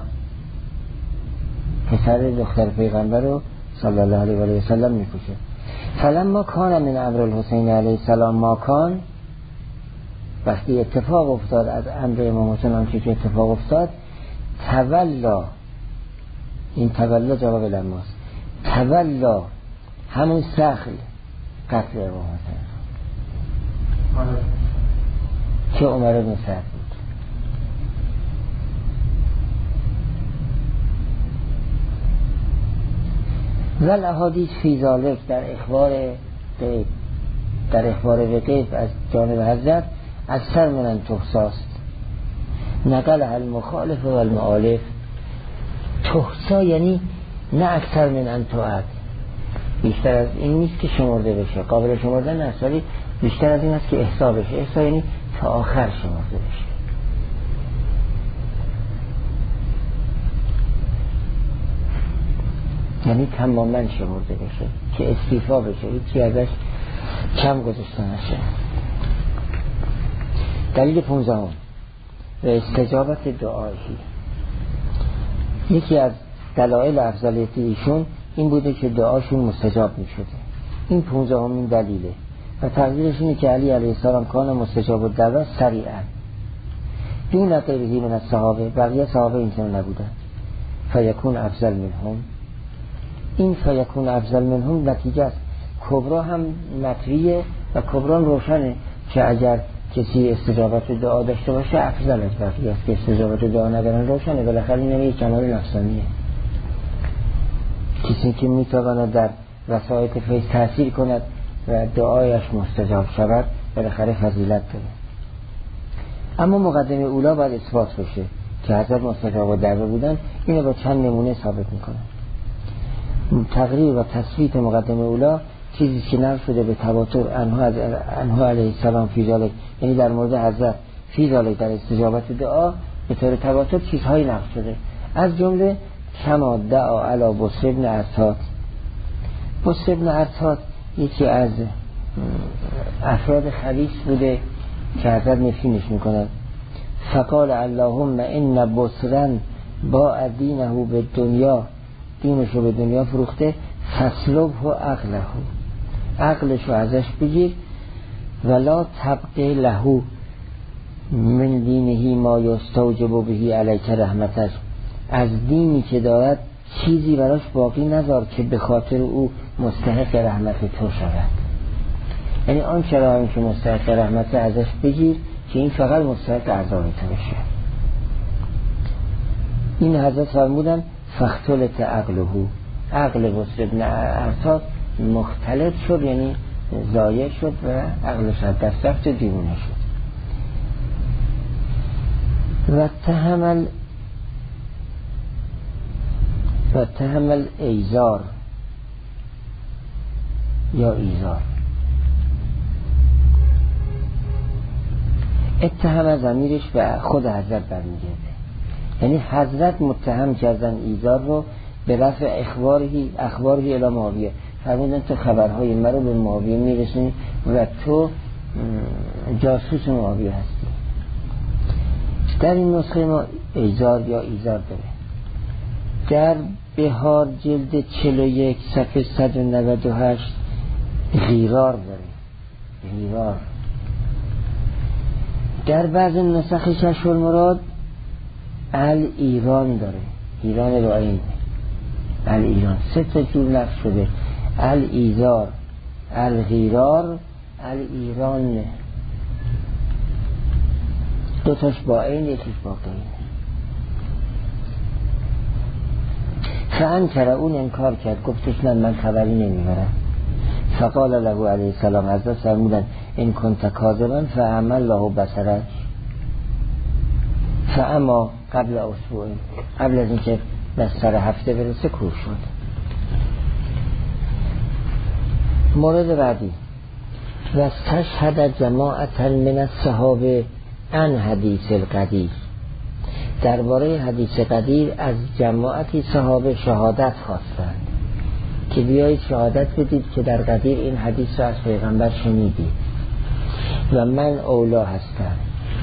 پسر دختر پیغمبر رو صلی الله علیه و آله و سلم میکشه. فلما کان من امر الحسین علیه السلام ما کان، وقتی اتفاق افتاد از امر امام حسین آنچه که اتفاق افتاد، تولا، این تولا جواب لماست، تولا همون سخل قتل امام حسین که عمر بن سعد بود. ول احادیث فی ذالک، در اخبار غیب، در اخبار غیب از جانب حضرت اکثر من تحصاست، نقل المخالف و المعالف. تحصا یعنی نه اکثر من ان تعد، بیشتر از این نیست که شمرده بشه، قابل شمردن است، ولی بیشتر از این است که احصا بشه. احصا یعنی تا آخر شمرده بشه. یعنی تماما شمرده بشه که استیفا بشه، هیچی ازش کم گذاشته نشه. دلیل پونزدهم و استجابت دعایی. یکی از دلایل افضلیت ایشون این بوده که دعاشون مستجاب می شده. این پونزدهمین دلیله و تقدیرش اینه که علی علیه السلام کان مستجاب الدعوه سریعا دون غیره من الصحابه، بقیه صحابه اینطور نبودن. فیکون افضل منهم، این فیکون افضل منهم نتیجه است. کبرا هم مطویه و کبرا روشنه که اگر کسی استجابت دعا داشته باشه افضل از بقیه است، که استجابت دعا ندارن روشنه. بالاخره این یه کمال نفسانیه. کسی که میتواند در وسایط فیض تأثیر کند و دعایش مستجاب شود بالاخره فضیلت داره. اما مقدمه اولا باید اثبات بشه که حضرت مستجاب و دعوه بودن. اینو با چند نمونه ثابت میکنن. تقریر و تثبیت مقدمه اولا چیزی که نقل شده به تواتر انها علیه السلام فی ذالک، یعنی در مورد حضرت فی ذالک در استجابت دعا به طور تواتر چیزهایی نقل شده، از جمله کما دعا علی بصر ابن عرطات. بصر ابن عرطات یکی از افراد خبیث بوده که حضرت نفینش میکنند. فقال اللهم ان بصرا با دینه به دنیا، دینشو به دنیا فروخته، فسلبه و عقله، عقلشو ازش بگیر، ولا تبقی له من دینهی ما یستوجب بهی علیک رحمتش، از دینی که دارد چیزی براش باقی نذار که به خاطر او مستحق رحمت تو شود. یعنی آن چرا این که مستحق رحمت ازش بگیر که این فقط مستحق عذاب تو بشه. این حضرت فرمودن فاختلط عقله، عقل بصر ابن عرطات مختلط شد، یعنی ضایع شد و عقلش از دست رفت و دیوانه شد. و تحمل و تحمل ایزار یا ایزار. اتهام ضمیرش به خود حضرت برمیگرده، یعنی حضرت متهم کردن ایزار رو به رفع اخباری اخباری الی معاویه. فرمودن تو خبرهای مرا به معاویه میرسونی و تو جاسوس معاویه هستی. در این نسخه ما ایزار یا ایزار داره. در بهار جلد چهل و یک صفحه صد و نود و هشت غیرار داره، غیرار. در بعض نسخ کشف المراد ال ایران داره، ایران رو این ال ایران، سه تا جور لفظ شده، ال ایزار، ال غیرار، ال ایران. دو تاش با این، یکیش با غیر. فانکر، اون انکار کرد، گفتش نه من خبری نمیبرم. فقال له علیه السلام، حضرت فرمودن این کنت کاذبا فاعمل له بصرک، فاما قبل اسبوع، قبل از اینکه بستر هفته برسه کور شد. مورد بعدی و استشهد جماعت من الصحابه عن حدیث القدیر، درباره حدیث قدیر از جماعتی صحابه شهادت خواستند که بیایید شهادت بدید که در قدیر این حدیث را از پیغمبر شنیدید و من اولا هستم.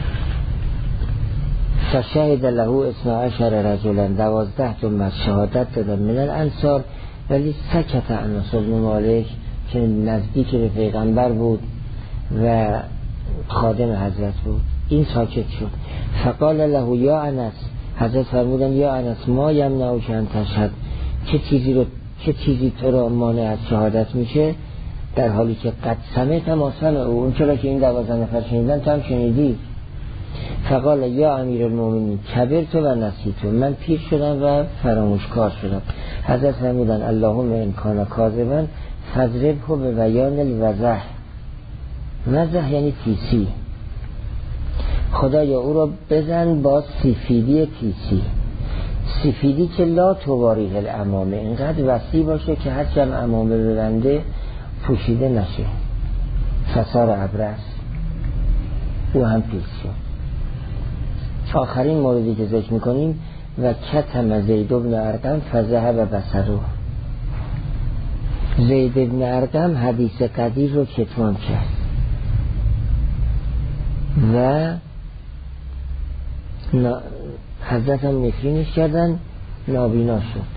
فشهد له اثنا عشر رجلا، دوازده جمعه شهادت دادن من الانصار، ولی سکت انس بن مالک که نزدیک به پیغمبر بود و خادم حضرت بود، این ساکت شد. فقال له یا انس، حضرت فرمودن یا انس ما یمنعک ان تشهد، چه چیزی رو چه چیزی تو را مانع از شهادت میشه، در حالی که قد سمعت ما سمع او، اون چرا که این دوازده نفر شنیدن تو هم شنیدی. فقال یا امیر المؤمنین کبرت و نسیت، من پیر شدم و فراموشکار شدم. حضرت فرمودن اللهم ان کان کاذبا فاضربه ببیان الوضح، وضح یعنی تیسی، خدایا او را بزن با سفیدی تیسی، سفیدی که لا تواریه الامامه، اینقدر وسیع باشه که هر چم امامه ببنده پوشیده نشه. فسار ابرس، او هم پیش شد. آخرین موردی که ذکر میکنیم و کتم زید بن ارقم فذهب بصره، زید بن ارقم حدیث قدیر رو کتمان کرد و حضرت هم نفرینش کردن، نابینا شد.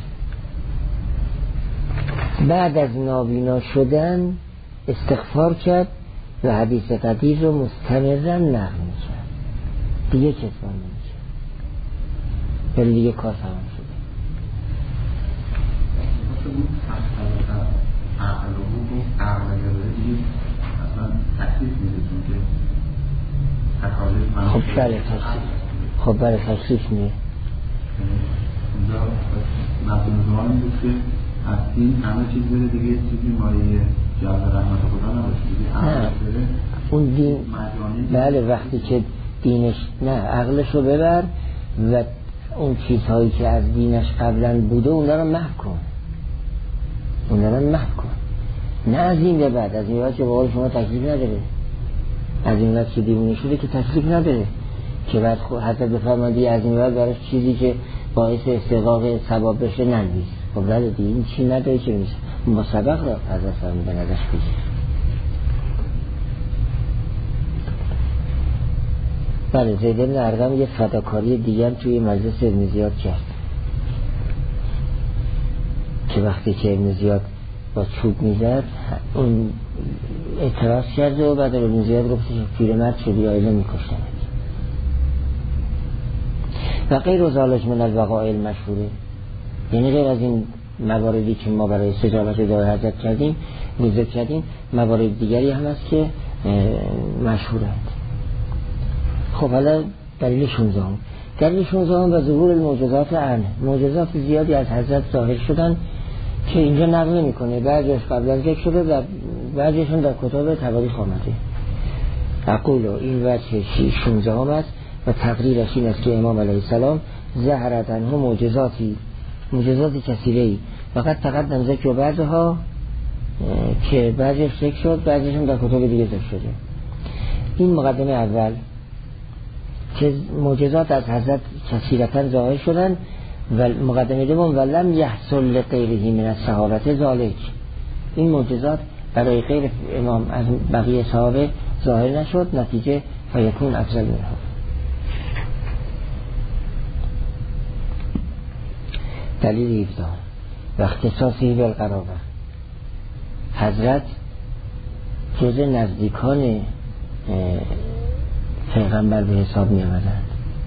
بعد از نابینا شدن استغفار کرد و حدیث قدیر رو مستمرا نقل میکرد، دیگه کتمان نمیکرد، ولی دیگه کار تمام شد. خب بله تصریف، خب بله تصریف میه. اونجا مبدون زمان بود که از این همه چیز بره دیگه چیزی مایه جلب رحمت خدا نباشه دیگه. نه اون دین، بله وقتی که دینش، نه عقلش رو ببر و اون چیزهایی که از دینش قبلا بوده اونا رو محو کن، اونا رو محو کن، نه از این به بعد، از این بعد که بقول شما تکلیف نداره، از این بعد که دیوونه شده که تکلیف نداره که بعد حتی بفرمادی از این بعد براش چیزی که باعث استحقاق ثواب بشه ننویس. خب بله دیگه این چی نداره که میشه ما سبق را از اصلا به نظرش بگیر. بله زید بن ارقم یه فداکاری دیگر توی مجلس ابن زیاد کرد که وقتی که ابن زیاد با چوب میزد اون اعتراض کرده و بعد ابن زیاد گفت پیرمرد شدی آیله میکشتن و غیر از ذالک من الوقایع المشهوره، یعنی غیر از این مواردی که ما برای استجابت دعای حضرت کردیم ذکر کردیم، موارد دیگری هم هست که مشهورند. خب حالا دلیل شانزده هم دلیل شانزده هم و ظهور المعجزات عنه، معجزات زیادی از حضرت ظاهر شدن که اینجا نقل نمی‌کنه، بعضیش قبل از ذکر شده و بعضیشون در کتاب تواریخ آمده. اقول این وجه شانزده هم است و تقریرش این است که امام علیه السلام ظهرت عنه معجزاتی معجزاتی کثیره‌ای فقط تقدم ذکر بعضها که بعضیش ذکر شد، بعضیشون در کتاب دیگه ذکر شده. این مقدمه اول که معجزات از حضرت کثیرتاً ظاهر شدن و مقدمه دوم ولم یحصل لغیره من الصحابه ذالک، این معجزات برای غیر امام از بقیه صحابه ظاهر نشد، نتیجه فیکون افضل منها. دلیل هفده و اختصاصی بالقرابه، حضرت جز نزدیکان پیغمبر به حساب می آمدند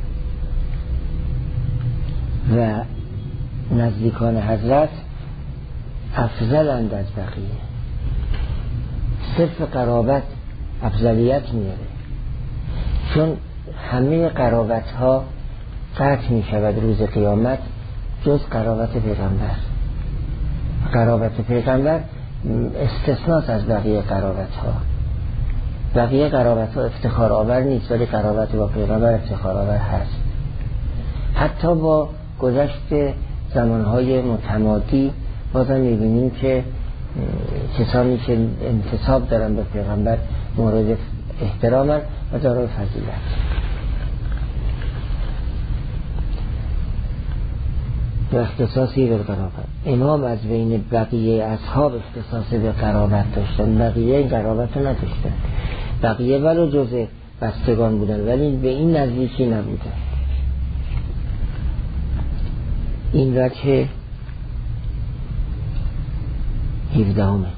و نزدیکان حضرت افضلند از بقیه. صرف قرابت افضلیت میاره، چون همه قرابت ها قطع می شود روز قیامت جز قرابت پیغمبر. قرابت پیغمبر استثناء از بقیه قرابت ها، بقیه قرابت ها افتخار آور نیست، ولی قرابت با پیغمبر افتخار آور هست. حتی با گذشت زمانهای متمادی بازم میبینیم که کسانی که انتساب دارن به پیغمبر مورد احترامن و دارای فضیلت. و اختصاصی به قرابت. امام از بین بقیه اصحاب اختصاص به قرابت داشتن، بقیه این قرابت رو نداشتن. بقیه ولو جزء بستگان بودن ولی به این نزدیکی نبودن. این وجه هفدهمه.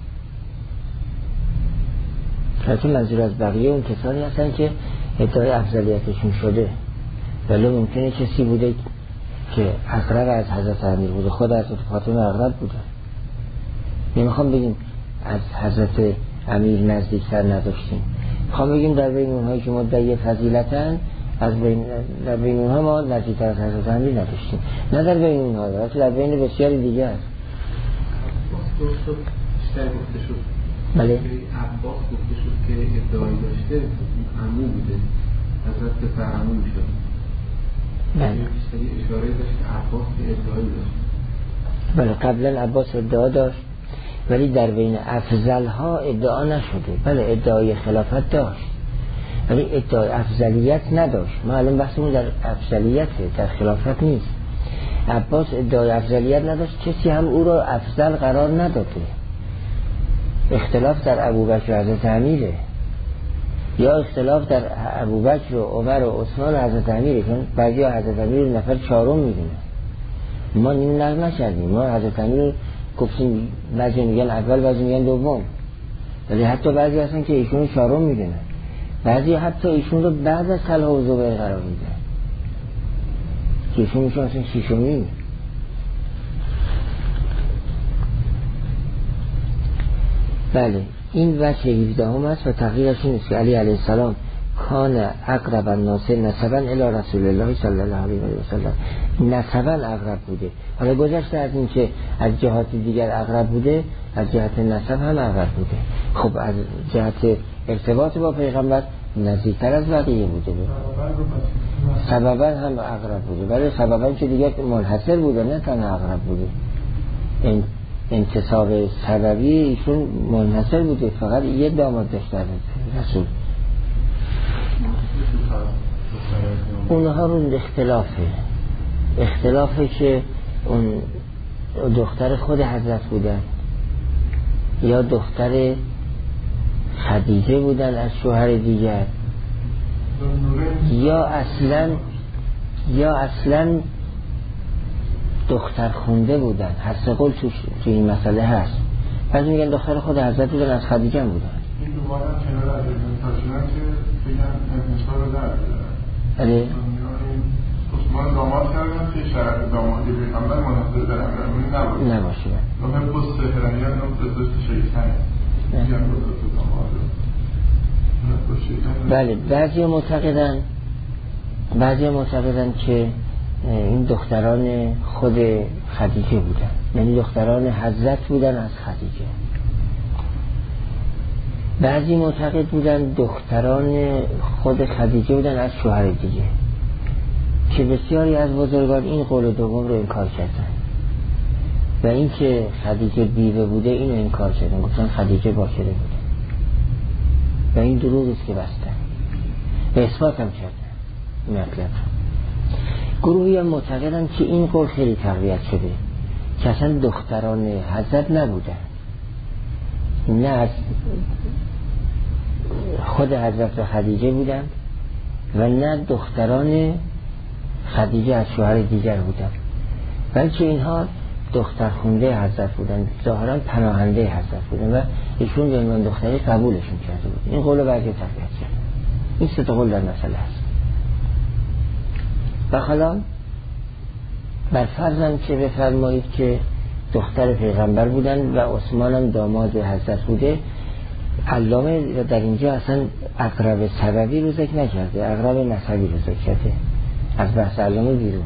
حتی منظور از بقیه اون کسانی هستن که ادعای افضلیتشون شده، ولی ممکنه کسی بوده که اقرب از حضرت امیر بوده، خود حضرت فاطمه اقرب بوده. نمیخوام بگیم از حضرت امیر نزدیکتر نداشتیم، میخوام بگیم در بین اونهایی که مدعی فضیلتن از بین در بین اونها ما نزدیکتر از حضرت امیر نداشتیم، نه در بین اونها، بلکه در بین بسیاری دیگر. بیشتر گفته شد بله عباس گفته شد که ادعایی داشته عمو بوده، حضرت پسر عمو میشد. بله بیشتری اشاره داشت که عباس ادعایی داشت. بله قبلا عباس ادعا داشت ولی در بین افضل ها ادعا نشده. بله ادعای خلافت داشت ولی ادعای افضلیت نداشت. ما الان بحثمون در افضلیته، در خلافت نیست. عباس ادعای افضلیت نداشت، کسی هم او را افضل قرار نداده. اختلاف در ابوبکر و حضرت امیره، یا اختلاف در ابوبکر و عمر و عثمان و حضرت امیره، چون بعضی ها حضرت امیر نفر چهارم میدونه. ما این نقل نکردیم، ما حضرت امیر گفتیم، بعضی میگن اول بعضی میگن دوم، ولی حتی بعضی هستن که ایشون چهارم میدونن، بعضی حتی ایشون رو بعد از طلحه و زبیر قرار میدن که ایشون میشون اصلا شیشمی. بله این وجه هفدهم است و تقریرش این است که علی علیه السلام کان اقرب الناس نسبا الی رسول الله صلی الله علیه و سلم، نسبا اقرب بوده. حالا گذشته از این که از جهات دیگر اقرب بوده، از جهت نسب هم اقرب بوده. خب از جهت ارتباط با پیغمبر نزدیکتر از بقیه بوده، سببا هم اقرب بوده، ولی سببا که دیگر منحصر بوده نه تنها اقرب بوده. این انتصاب سببی ایشون منحصر بوده، فقط یه داماد داشته رسول. اونها رو اختلافه اختلافه که اون دختر خود حضرت بودن یا دختر خدیجه بودن از شوهر دیگر، یا اصلا یا اصلا دختر خونده بودن. هر سه قول تو, تو این مسئله هست. پس میگن دختر خود حضرت بودن، از خدیجه بودن. این دوباره هم کنار از ارمنتاشونن که بگن ارمنتا رو در بله عثمان داماد کردن که شرط دامادی پیغمبر منحصر در امیرالمومنین نباشه نباشه نمه پست سهرانی هم نمه داشت شیطنه میگن بزرد داماد. بله بعضی معتقدن بعضی معتقدن که این دختران خود خدیجه بودن، یعنی دختران حضرت بودن از خدیجه. بعضی معتقد بودن دختران خود خدیجه بودن از شوهر دیگه، که بسیاری از بزرگان این قول دوم رو انکار کردن و این که خدیجه بیوه بوده این رو انکار کردن، گفتن خدیجه باکره بوده و این دروغ است که بستن و اثبات هم کردن این مطلب. گروهی هم معتقدن که این قول خیلی تقویت شده، که اصلا دختران حضرت نبودن، نه از خود حضرت و خدیجه بودن و نه دختران خدیجه از شوهر دیگر بودن، بلکه اینها دختر خونده حضرت بودن، ظاهرا پناهنده حضرت بودن و ایشون به عنوان دختری قبولشون کرده بود. این قول بعضی تقویت کرد. این سه تا قول در مسئله هست. و حالا بر فرضم که بفرمایید که دختر پیغمبر بودن و عثمان هم داماد حضرت بوده، علامه در اینجا اصلا اقرب سببی رو ذکر نکرده، اقرب نسبی رو ذکر کرده، از بحث علامه بیرونه.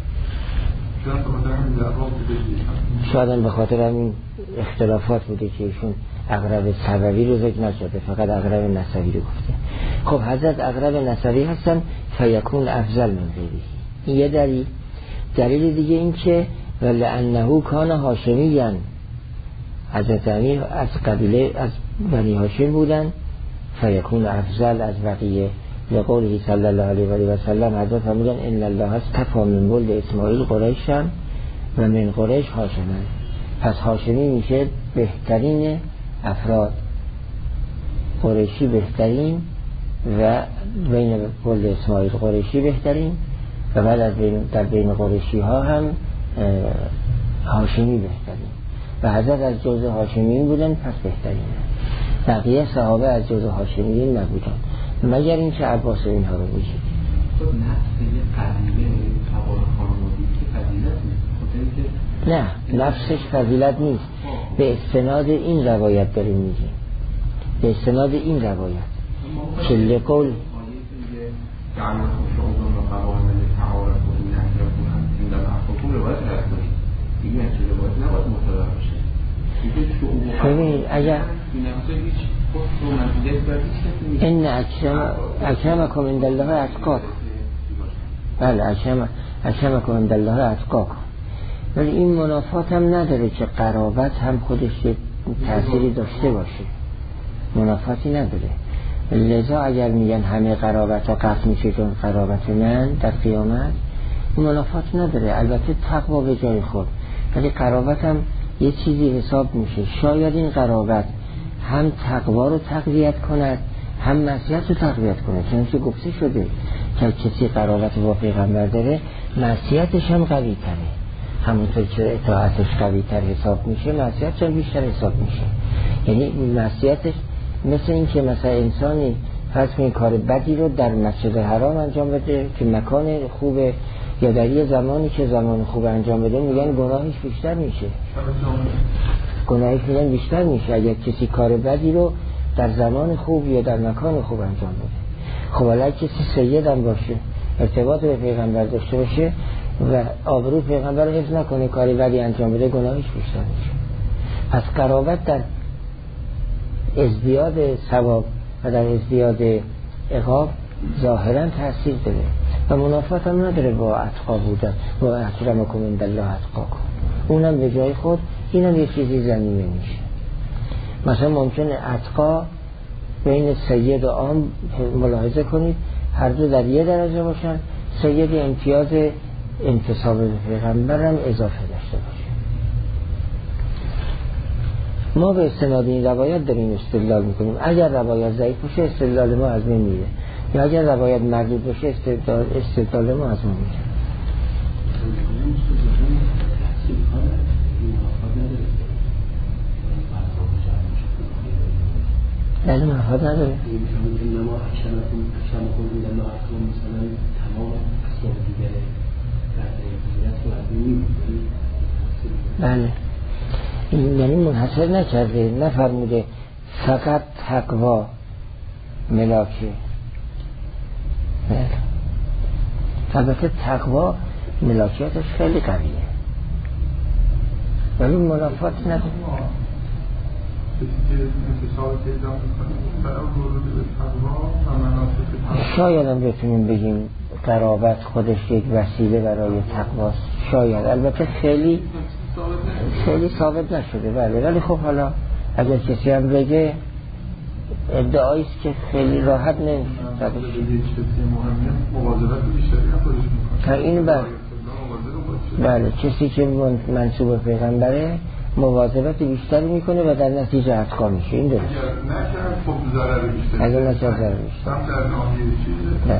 شاید به خاطر همین اختلافات بوده که ایشون اقرب سببی رو ذکر نکرده، فقط اقرب نسبی رو گفته. خب حضرت اقرب نسبی هستن فیکون افضل من غیره. این یه دلیل. دلیل دیگه این که ولعنه کان هاشمیاً، حضرت امیر از قبیله از بنی هاشم بودن، فیکون افضل از بقیه. لقوله صلی الله علیه و آله و سلم حضرت فرمودن ان الله اصطفى من ولد اسماعیل قریشا و من قریش هاشما. پس هاشمی میشه بهترین افراد، قریشی بهترین و بین ولد اسماعیل قریشی بهترین و بعد از بین در بین قریشی ها هم هاشمی بهترین و حضرت از جزء هاشمیین بودن، پس بهترین. بقیه صحابه از جزء هاشمیین نبودن مگر اینکه عباس اینها رو بودید. خب نفس یه قبیله حوار خانوادی که فضیلت نیست؟ نه، نفسش فضیلت نیست. به استناد این روایت داریم میگیم، به استناد این روایت که لقول ببینید اگر این اکرم اکرمکم عند الله اتقاکم، بله اکرم اکرمکم عند الله اتقاکم، ولی این منافات هم نداره که قرابت هم خودش تأثیری داشته باشه، منافاتی نداره. لذا اگر میگن همه قرابت ها قطع میشه چون قرابت من در قیامت، منافات نداره. البته تقوا به جای خود، ولی قرابت هم یه چیزی حساب میشه. شاید این قرابت هم تقوا رو تقویت کند هم معصیت رو تقویت کند، چون که گفته شده که کسی قرابت با پیغمبر داره معصیتش هم قوی تره، همونطور که اطاعتش قوی تر حساب میشه معصیتش هم بیشتر حساب میشه. یعنی معصیتش مثل این که مثلا انسانی فرض کنید کار بدی رو در مسجد حرام انجام بده که مکان خوبه، یا در یه زمانی که زمان خوب انجام بده میگن گناهش بیشتر میشه، گناهش میگن بیشتر میشه اگر کسی کار بدی رو در زمان خوب یا در مکان خوب انجام بده. خب اگر کسی سید هم باشه، ارتباط به پیغمبر داشته باشه و آبرو پیغمبر رو حفظ نکنه، کاری بدی انجام بده، گناهش بیشتر میشه. پس قرابت در ازدیاد ثواب و در ازدیاد عقاب ظاهرا تأثیر داره و منافات هم نداره با اتقا بودن، با اکرمکم عند الله اتقاکم، اونم به جای خود، اینم یه چیزی زمینه میشه. مثلا ممکنه اتقا بین سید و عام ملاحظه کنید هر دو در یه درجه باشن، سید امتیاز انتصاب به پیغمبر هم اضافه داشته باشه. ما به استناد این روایت داریم استدلال میکنیم. اگر روایت ضعیف باشه استدلال ما از بین میره، یا اگر روایت مردود باشه استدلال, استدلال ما از بین میره. یعنی منافات نداره. نما اکشنتون اکشنتون این الله اکرم مثلا تمام اصلاح دیگره در دیگرت رو از این بله، این یعنی منحصر نکرده، نفرموده فقط تقوا ملاکه. البته تقوا ملاکیتش خیلی قویه ولی منافات نداره. شاید هم بتونیم بگیم قرابت خودش یک وسیله برای تقواست، شاید، البته خیلی خیلی ثابت نشده، بله. ولی خب حالا اگر کسی هم بگه ادعاییست که خیلی راحت نمیشه تا این بر بله کسی که منصوب پیغمبره مواظبت بیشتری میکنه و در نتیجه اتقا میشه. این درست اگر نکرد ضرر بیشتر نه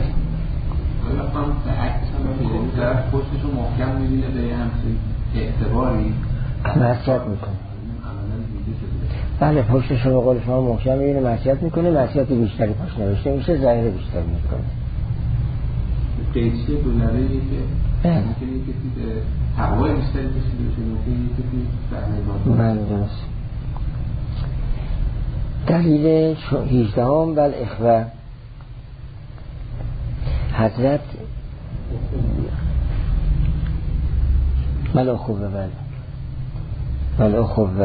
در پشتشو محکم میبینه به همچین اعتباری معصیت میکنه. بله پشتشو به قول شما محکم میبینه معصیت میکنه، معصیت بیشتری پاش نوشته میشه، ظاهر بیشتر میکنه. قیچی دولاره که ممکنه کسی به تقوای بیشتری کشیده بشه، ممکنه کسی به بله درست. دلیل هجدهم بل اخوه، حضرت بل اخوه بل بل اخوه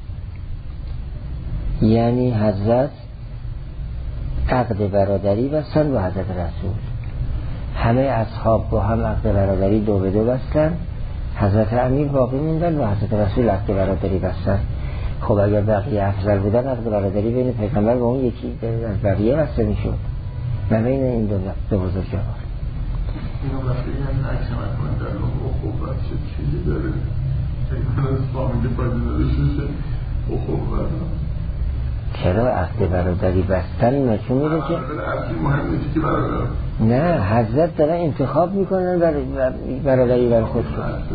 یعنی حضرت عقد برادری بستن با حضرت رسول، همه اصحاب با هم عقد برادری دو به دو بستن، حضرت امیر باقی موندن و حضرت رسول عقد برادری بستن. خب اگر بقیه افضل بودن عقد برادری بین پیغمبر و اون یکی از بقیه بسته میشد نه بین این دو دو بزرگوار. اینو وقتی هم نکشمت کنید در اون اخوت چه چیزی داره این از فامیلی باید نداشته اخوت چرا عقد برادری بستن نشون میده که مهمه که برادر نه حضرت دارن انتخاب میکنن برای برادری برای خود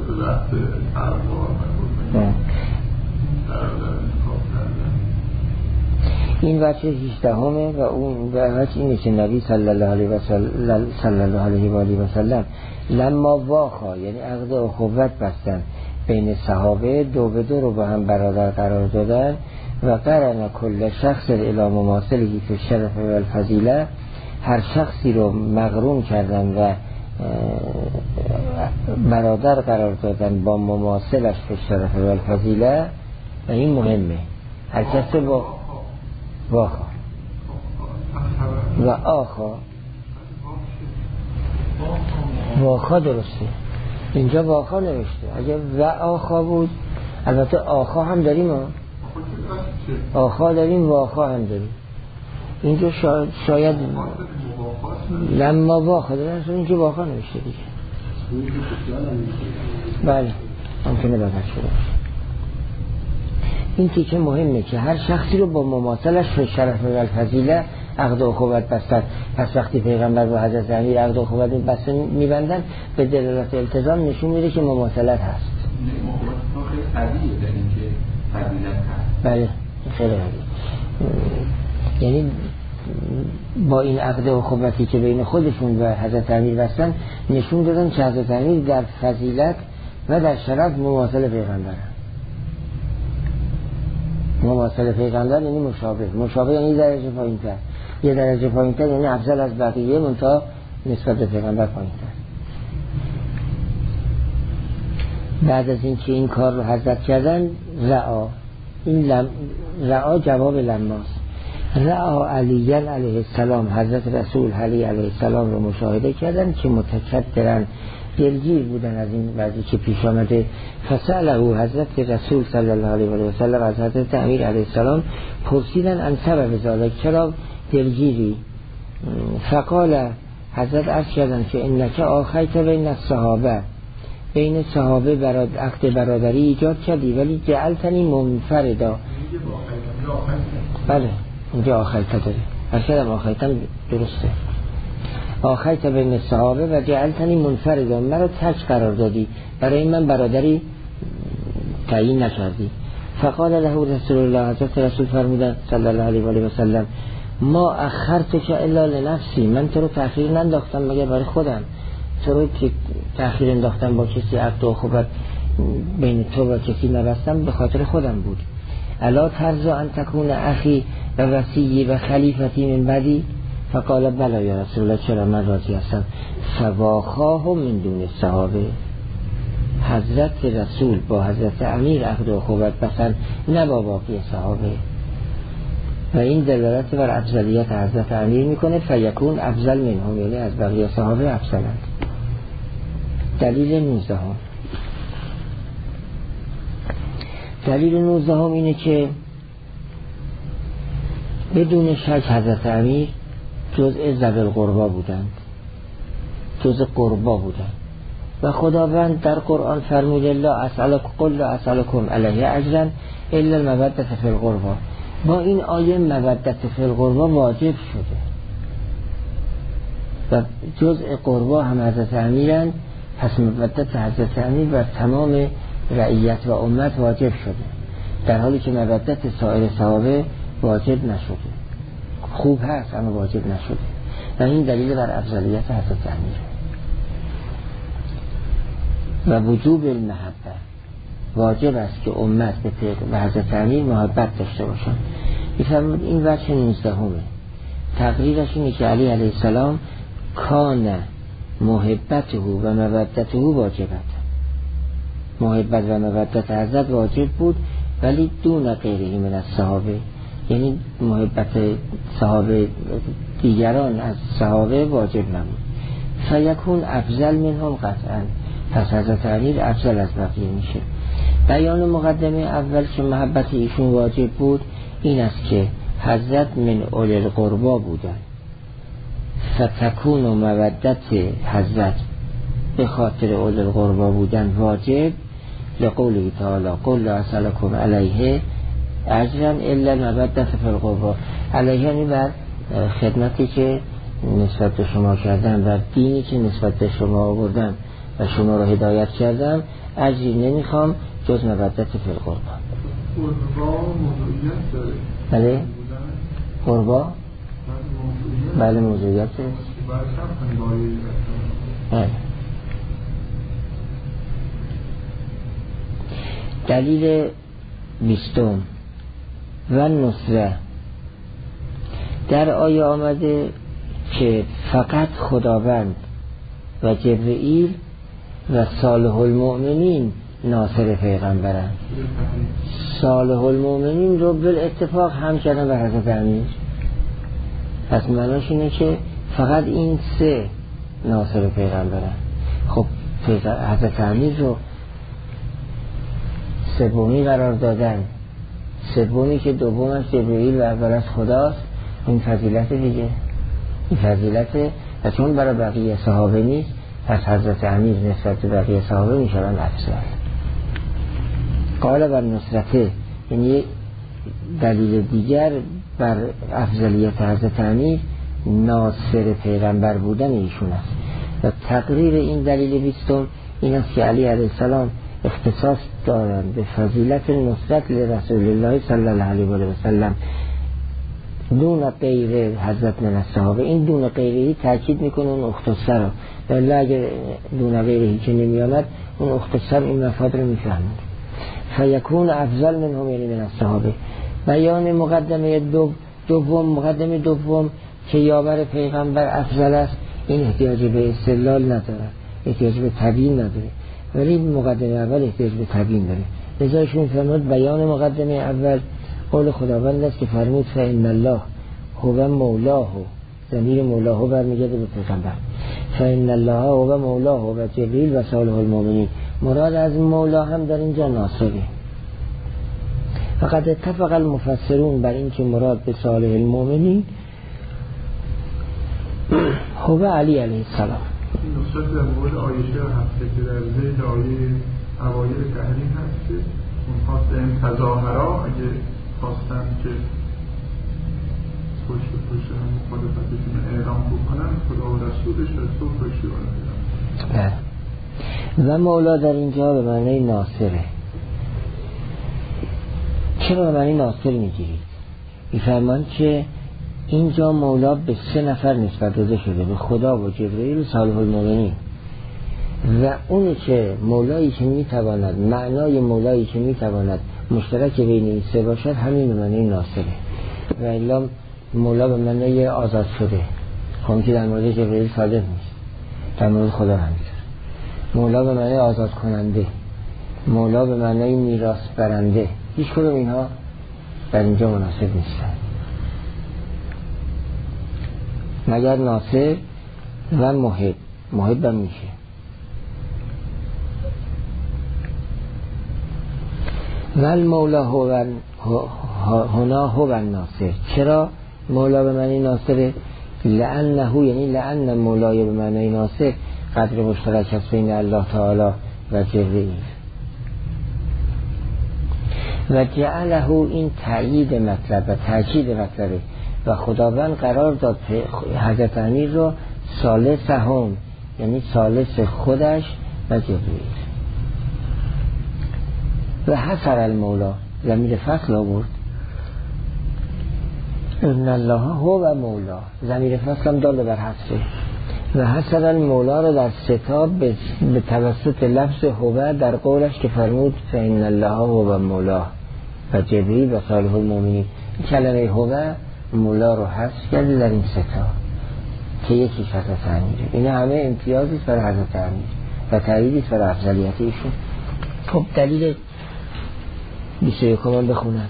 این وجه هجدهمه و اون وجه اینه که نبی صلی الله علیه و سلم صلی الله علیه و آله و سلم لما واخا یعنی عقد اخوت بستن بین صحابه دو به دو رو با هم برادر قرار دادن و قرن کل شخص الی مماثلی فی الشرف و الفضیله هر شخصی رو مقرون کردن و برادر قرار دادن با مماثلش فی الشرف و الفضیله و این مهمه. هر کس با واخا و آخا واخا درسته اینجا واخا نوشته اگه و آخا بود البته آخا هم داریم ها آخا داریم واخا هم داریم اینجا شاید, شاید لما واخا داریم اینجا واخا نوشته دیگه بله ممکنه بدر شده باشه. این تیکه مهمه که هر شخصی رو با مماثلش به شرف و الفضیله عقد اخوت بستن. پس وقتی پیغمبر با حضرت امیر عقد اخوت بستن میبندن به دلالت التزام نشون میده که مماثلت هست. مماثلت خیلی قویه در این که فضیلت هست. بله خیلی قویه. یعنی با این عقد اخوتی که بین خودشون و حضرت امیر بستن نشون دادن که حضرت امیر در فضیلت و در شرف مماثل پیغمبر. مماثل پیغمبر یعنی مشابه. مشابه یعنی درجه پایین‌تر. یه درجه پایین‌تر یعنی افضل از بقیه منتها نسبت به پیغمبر پایین‌تر. بعد از اینکه این کار رو حضرت کردن رعا این لم... رعا جواب لماست. رعا علی علیه السلام حضرت رسول علی علیه السلام رو مشاهده کردن که متکدرن دلگیر بودن از این وضعی که پیش آمده. فسأله حضرت رسول صلی الله علیه و سلم از حضرت امیر علیه السلام پرسیدن عن سبب ذلک چرا دلگیری. فقال حضرت عرض کردن که انک آخیت بین الصحابه بین صحابه براد عقد برادری ایجاد کردی ولی جعلتنی منفردا. بله اینجا آخیت داره هر کدام آخیتم درسته. آخیت بین صحابه و جعلتنی منفردا مرا تک قرار دادی برای من برادری تعیین نکردی. فقال له رسول الله حضرت رسول فرمودن صلی الله علیه و آله و سلم ما اخرتک الا لنفسی من تو رو تأخیر ننداختم مگر برای خودم. تو رو که تأخیر انداختم با کسی عقد و اخوت بین تو و کسی نبستم به خاطر خودم بود. الا ترضا ان تکون اخی و وصی و خلیفتی من بعدی. فقال بلا یا رسول الله چرا من راضی هستم. فواخاه من دون صحابه حضرت رسول با حضرت امیر عقد و اخوت بسن نه با باقی صحابه و این دلالت بر افضلیت حضرت امیر میکنه فیکون افضل منهم یعنی از بقیه صحابه افضلند. دلیل نوزدهم دلیل نوزدهم اینه که بدون شک حضرت امیر جزء ذوی القربا بودند جزء قربا بودند و خداوند در قرآن فرموده لا اسألکم قل لا اسألکم علیه اجرا الا المودة فی القربا. با این آیه مودت فی القربا واجب شده و جزء قربا هم حضرت امیرند. پس مودت حضرت امیر بر تمام رعیت و امت واجب شده در حالی که مودت سایر صحابه واجب نشده. خوب هست اما واجب نشده و این دلیل بر افضلیت حضرت امیر و وجوب المحبه. واجب است که امت به پیغمبر حضرت امیر محبت داشته باشند. میفرمود این وجه نوزدهمه. تقریرش اینه که علی علیه السلام کان محبته و مودته واجبت. محبت و مودت حضرت واجب بود ولی دون غیره من از صحابه یعنی محبت صحابه دیگران از صحابه واجب نبود. فیکون افضل منهم قطعا پس حضرت علی افضل از بقیه میشه. بیان مقدمه اول که محبت ایشون واجب بود این است که حضرت من اولی القربا بودن، فتکون و مودت حضرت به خاطر اولی القربا بودن واجب، لقوله تعالی قل لا اسألکم علیه اجرا الا المودة فی القربا. علیه یعنی بر خدمتی که نسبت به شما کردم، بر دینی که نسبت به شما آوردم و شما را هدایت کردم، اجری نمیخوام جز مودت فی القربا. قربا موضوعیت داره. بله قربا بله موضوعیت داره. بله. دلیل بیستم و نصره. در آیه آمده که فقط خداوند و جبرئیل و صالح المؤمنین ناصر پیغمبرن. صالح المؤمنین رو بالاتفاق هم کردن به حضرت امیر. پس معناش اینه که فقط این سه ناصر پیغمبرن. خب حضرت امیر رو سومی قرار دادن، سومی که دومش جبرئیل و اول از خداست، این فضیلت دیگه، این فضیلت. و چون برای بقیه صحابه نیست پس حضرت امیر نسبت به بقیه صحابه میشون افضل. قال بر نصرته، یعنی دلیل دیگر بر افضلیت حضرت امیر ناصر پیغمبر بودن ایشون است. و تقریر این دلیل بیستم این است که علی علیه السلام اختصاص دارند به فضیلت نصرت لرسول الله صلی الله علیه و سلم دون غیر حضرت من الصحابه. این دون غیری تاکید میکنه اون اختصار رو، ولی اگر دون غیری که نمی آمد اون اختصار این مفاد رو میفهمند. فیکون افضل منهم یعنی من الصحابه. بیان مقدمه دو دوم مقدمه دوم که یاور پیغمبر افضل است، این احتیاج به استدلال نداره، احتیاج به تبیین نداره، ولی مقدمه اول احتیاج به تبیین داره. لذایشون فرمود بیان مقدمه اول قول خداوند است که فرمود فإن الله هو مولاه، ضمیر مولاه برمیگرده به پیغمبر. فإن الله هو مولاه و جبریل و صالح المؤمنین. مراد از مولا هم در اینجا ناصره. فقط اتفق المفسرون بر این که مراد به صالح المؤمنین هو علی علیه السلام. این نصرت در مورد آیشه هسته که در زید آیه اوایل تحریم هست که اون خواست این تظاهرها اگه خواستن که پشت پشت هم مخالفتشون اعلام بکنن خدا و رسولش از تو پشتیبانی بدن. و مولا در اینجا به معنی ناصره. چرا به معنی ناصر میگیرید؟ میفرمان که اینجا مولا به سه نفر نسبت داده شده، به خدا و جبرئیل و صالح المؤمنین. و اونی که مولایی که میتواند، معنای مولایی که میتواند مشترک بین این سه باشد، همین به معنی ناصره. و الا مولا به معنی آزاد شده، خب که در مورد جبرئیل صادق نیست، در مورد خدا همینطور. مولا به معنی آزاد کننده، مولا به معنی میراث برنده. هیچ کدوم اینها در اینجا مناسب نیستن، مگر ناصر و محب. محب هم میشه. ول مولا هو هنا هو ناصر. چرا مولا به معنی ناصره؟ لعنه، یعنی لعن مولای به معنی ناصر قدر مشترک است بین الله تعالی و جبرئیل. و جعله، این تأیید مطلب و تأکید مطلبه. و خداوند قرار داد حضرت امیر رو ثالث هم، یعنی ثالث خودش و جبرئیل. و حسر المولا، ضمیر فصل آورد. ان الله هو مولا، ضمیر فصل هم داله بر حسره. و حسر المولا رو در ستاب به توسط لفظ هو در قولش که فرمود فإن الله هو مولا و جبریل و صالح المؤمنین. کلمه هو مولا رو حذف کرده در این ستاب که یکیش حضرت امیره. این همه امتیازی برای حضرت امیر و تاییدی برای افضلیت ایشون. خب دلیل بیست و یکم بخونم.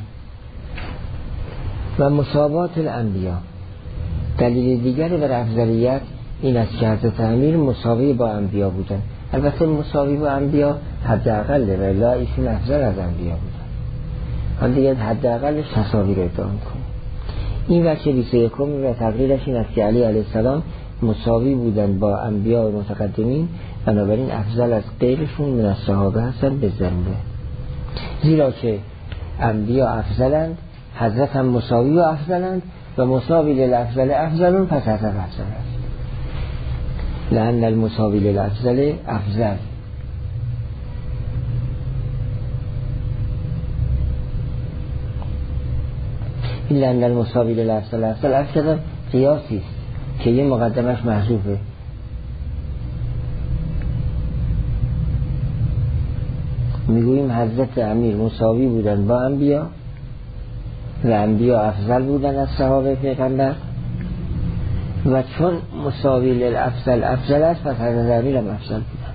و مساوات الانبیا. دلیل دیگری بر افضلیت این است که حضرت امیر مساوی با انبیا بودن. البته مساوی با انبیا حداقل و الا ایشون افضل از انبیا بودن. حالا دیگه حداقلش تساوی رو ادعا می‌کنه. این وجه بیست و یکم و تقریرش این است که علی علیه السلام مساوی بودن با انبیا و متقدمین، بنابراین افضل از غیرشون من از صحابه هستن به ضروره. زیرا که انبیا افضلند، حضرت هم مساوی و افضلند و مساوی للافضل افضلون، پس حضرت افضل است. لأن المساوی للافضل افضل. این لأن المساوی للافضل افضل افضل قیاسی است که یه مقدمش محذوفه. میگوییم حضرت امیر مساوی بودن با انبیا و انبیا افضل بودن از صحابه پیغمبر، و چون مساوی للافضل افضل است پس حضرت امیر هم افضل بودن.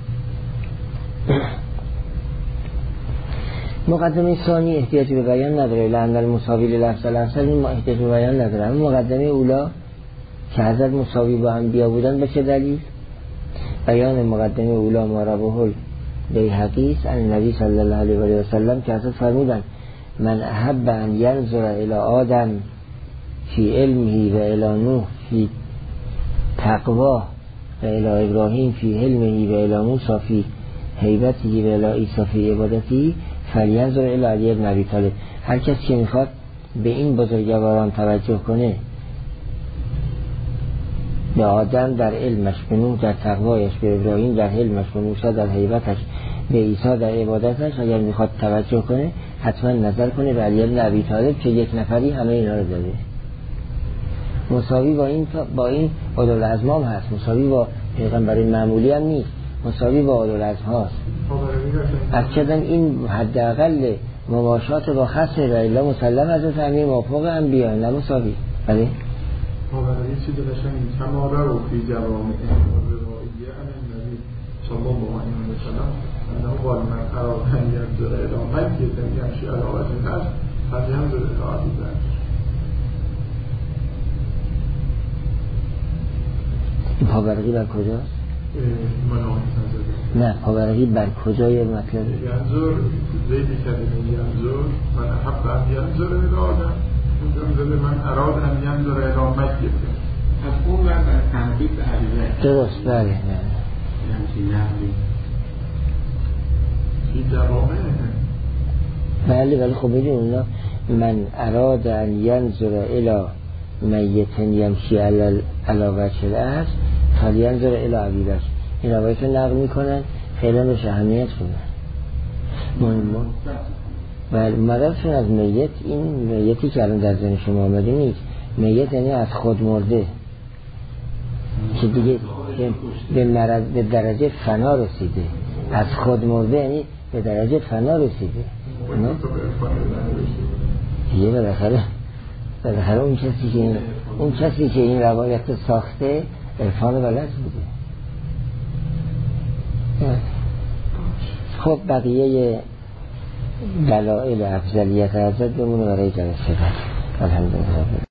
مقدمه ثانی احتیاج به بیان نداره، لأن المساوی للافضل افضل، این احتیاج به بیان نداره. اما مقدمه اولا که حضرت مساوی با انبیا بودن به چه دلیل؟ بیان مقدمه اولا ما رواه بیهقی است عن نبی صلی الله علیه و سلم که حضرت فرمودن من احب ان ینظر الی آدم فی علمه و الی نوح فی تقواه و الی ابراهیم فی حلمه و الی موسی فی هیبته و الی عیسی فی عبادته فلینظر الی علی بن ابی طالب. هر کسی که میخواد به این بزرگواران توجه کنه، به آدم در علمش، به نوح در تقوایش، به ابراهیم در حلمش، به موسی در هیبتش، به عیسی در عبادتش، اگر میخواد توجه کنه حتما نظر کنه به علی بن ابی طالب که یک نفری همه اینا رو داده. مساوی با این با این اولوالعزم هست، مساوی با پیغمبر معمولی هم نیست، مساوی با اولوالعزم هست. از چدن این حداقل مماشات با خاصه و الا مسلم از تعمیم موافق انبیا نه مساوی. بله ماورایی چیز قشنگی کما رو فی جوامع روائیه عن النبی صلی الله علیه و سلم انه قال من اراد ان ينظر الی میت یمشی علی وجه الارض فلینظر الی ابی بکر. این پاورقی بر کجاست؟ نه پاورقی بر کجای مطلب؟ ینظر زیدی کلمه ینظر من احب ان ینظر الی آدم من اراد ان ینظر الی میت از اون بر تنقیب به علیه درست. بله نه همچین نقلی این جوامه. بله ولی خب بگیم اونا من اراد ان ینظر الی میت یمشی علی وجه الارض فلینظر الی ابی بکر. این روایی که نقل میکنن خیلی به اهمیت کنن. بله مرادشون از میت این میتی که الان در ذهن شما آمده نیست. میت یعنی از خود مرده که دیگه به, مرض به درجه فنا رسیده. از خود مرده یعنی به درجه فنا رسیده. یه بالاخره بالاخره اون کسی که این اون کسی که این روایت ساخته عرفان بلد بوده. خب بقیه دلائل افضلیت حضرت بمونه برای جلسه بعد. الحمدلله.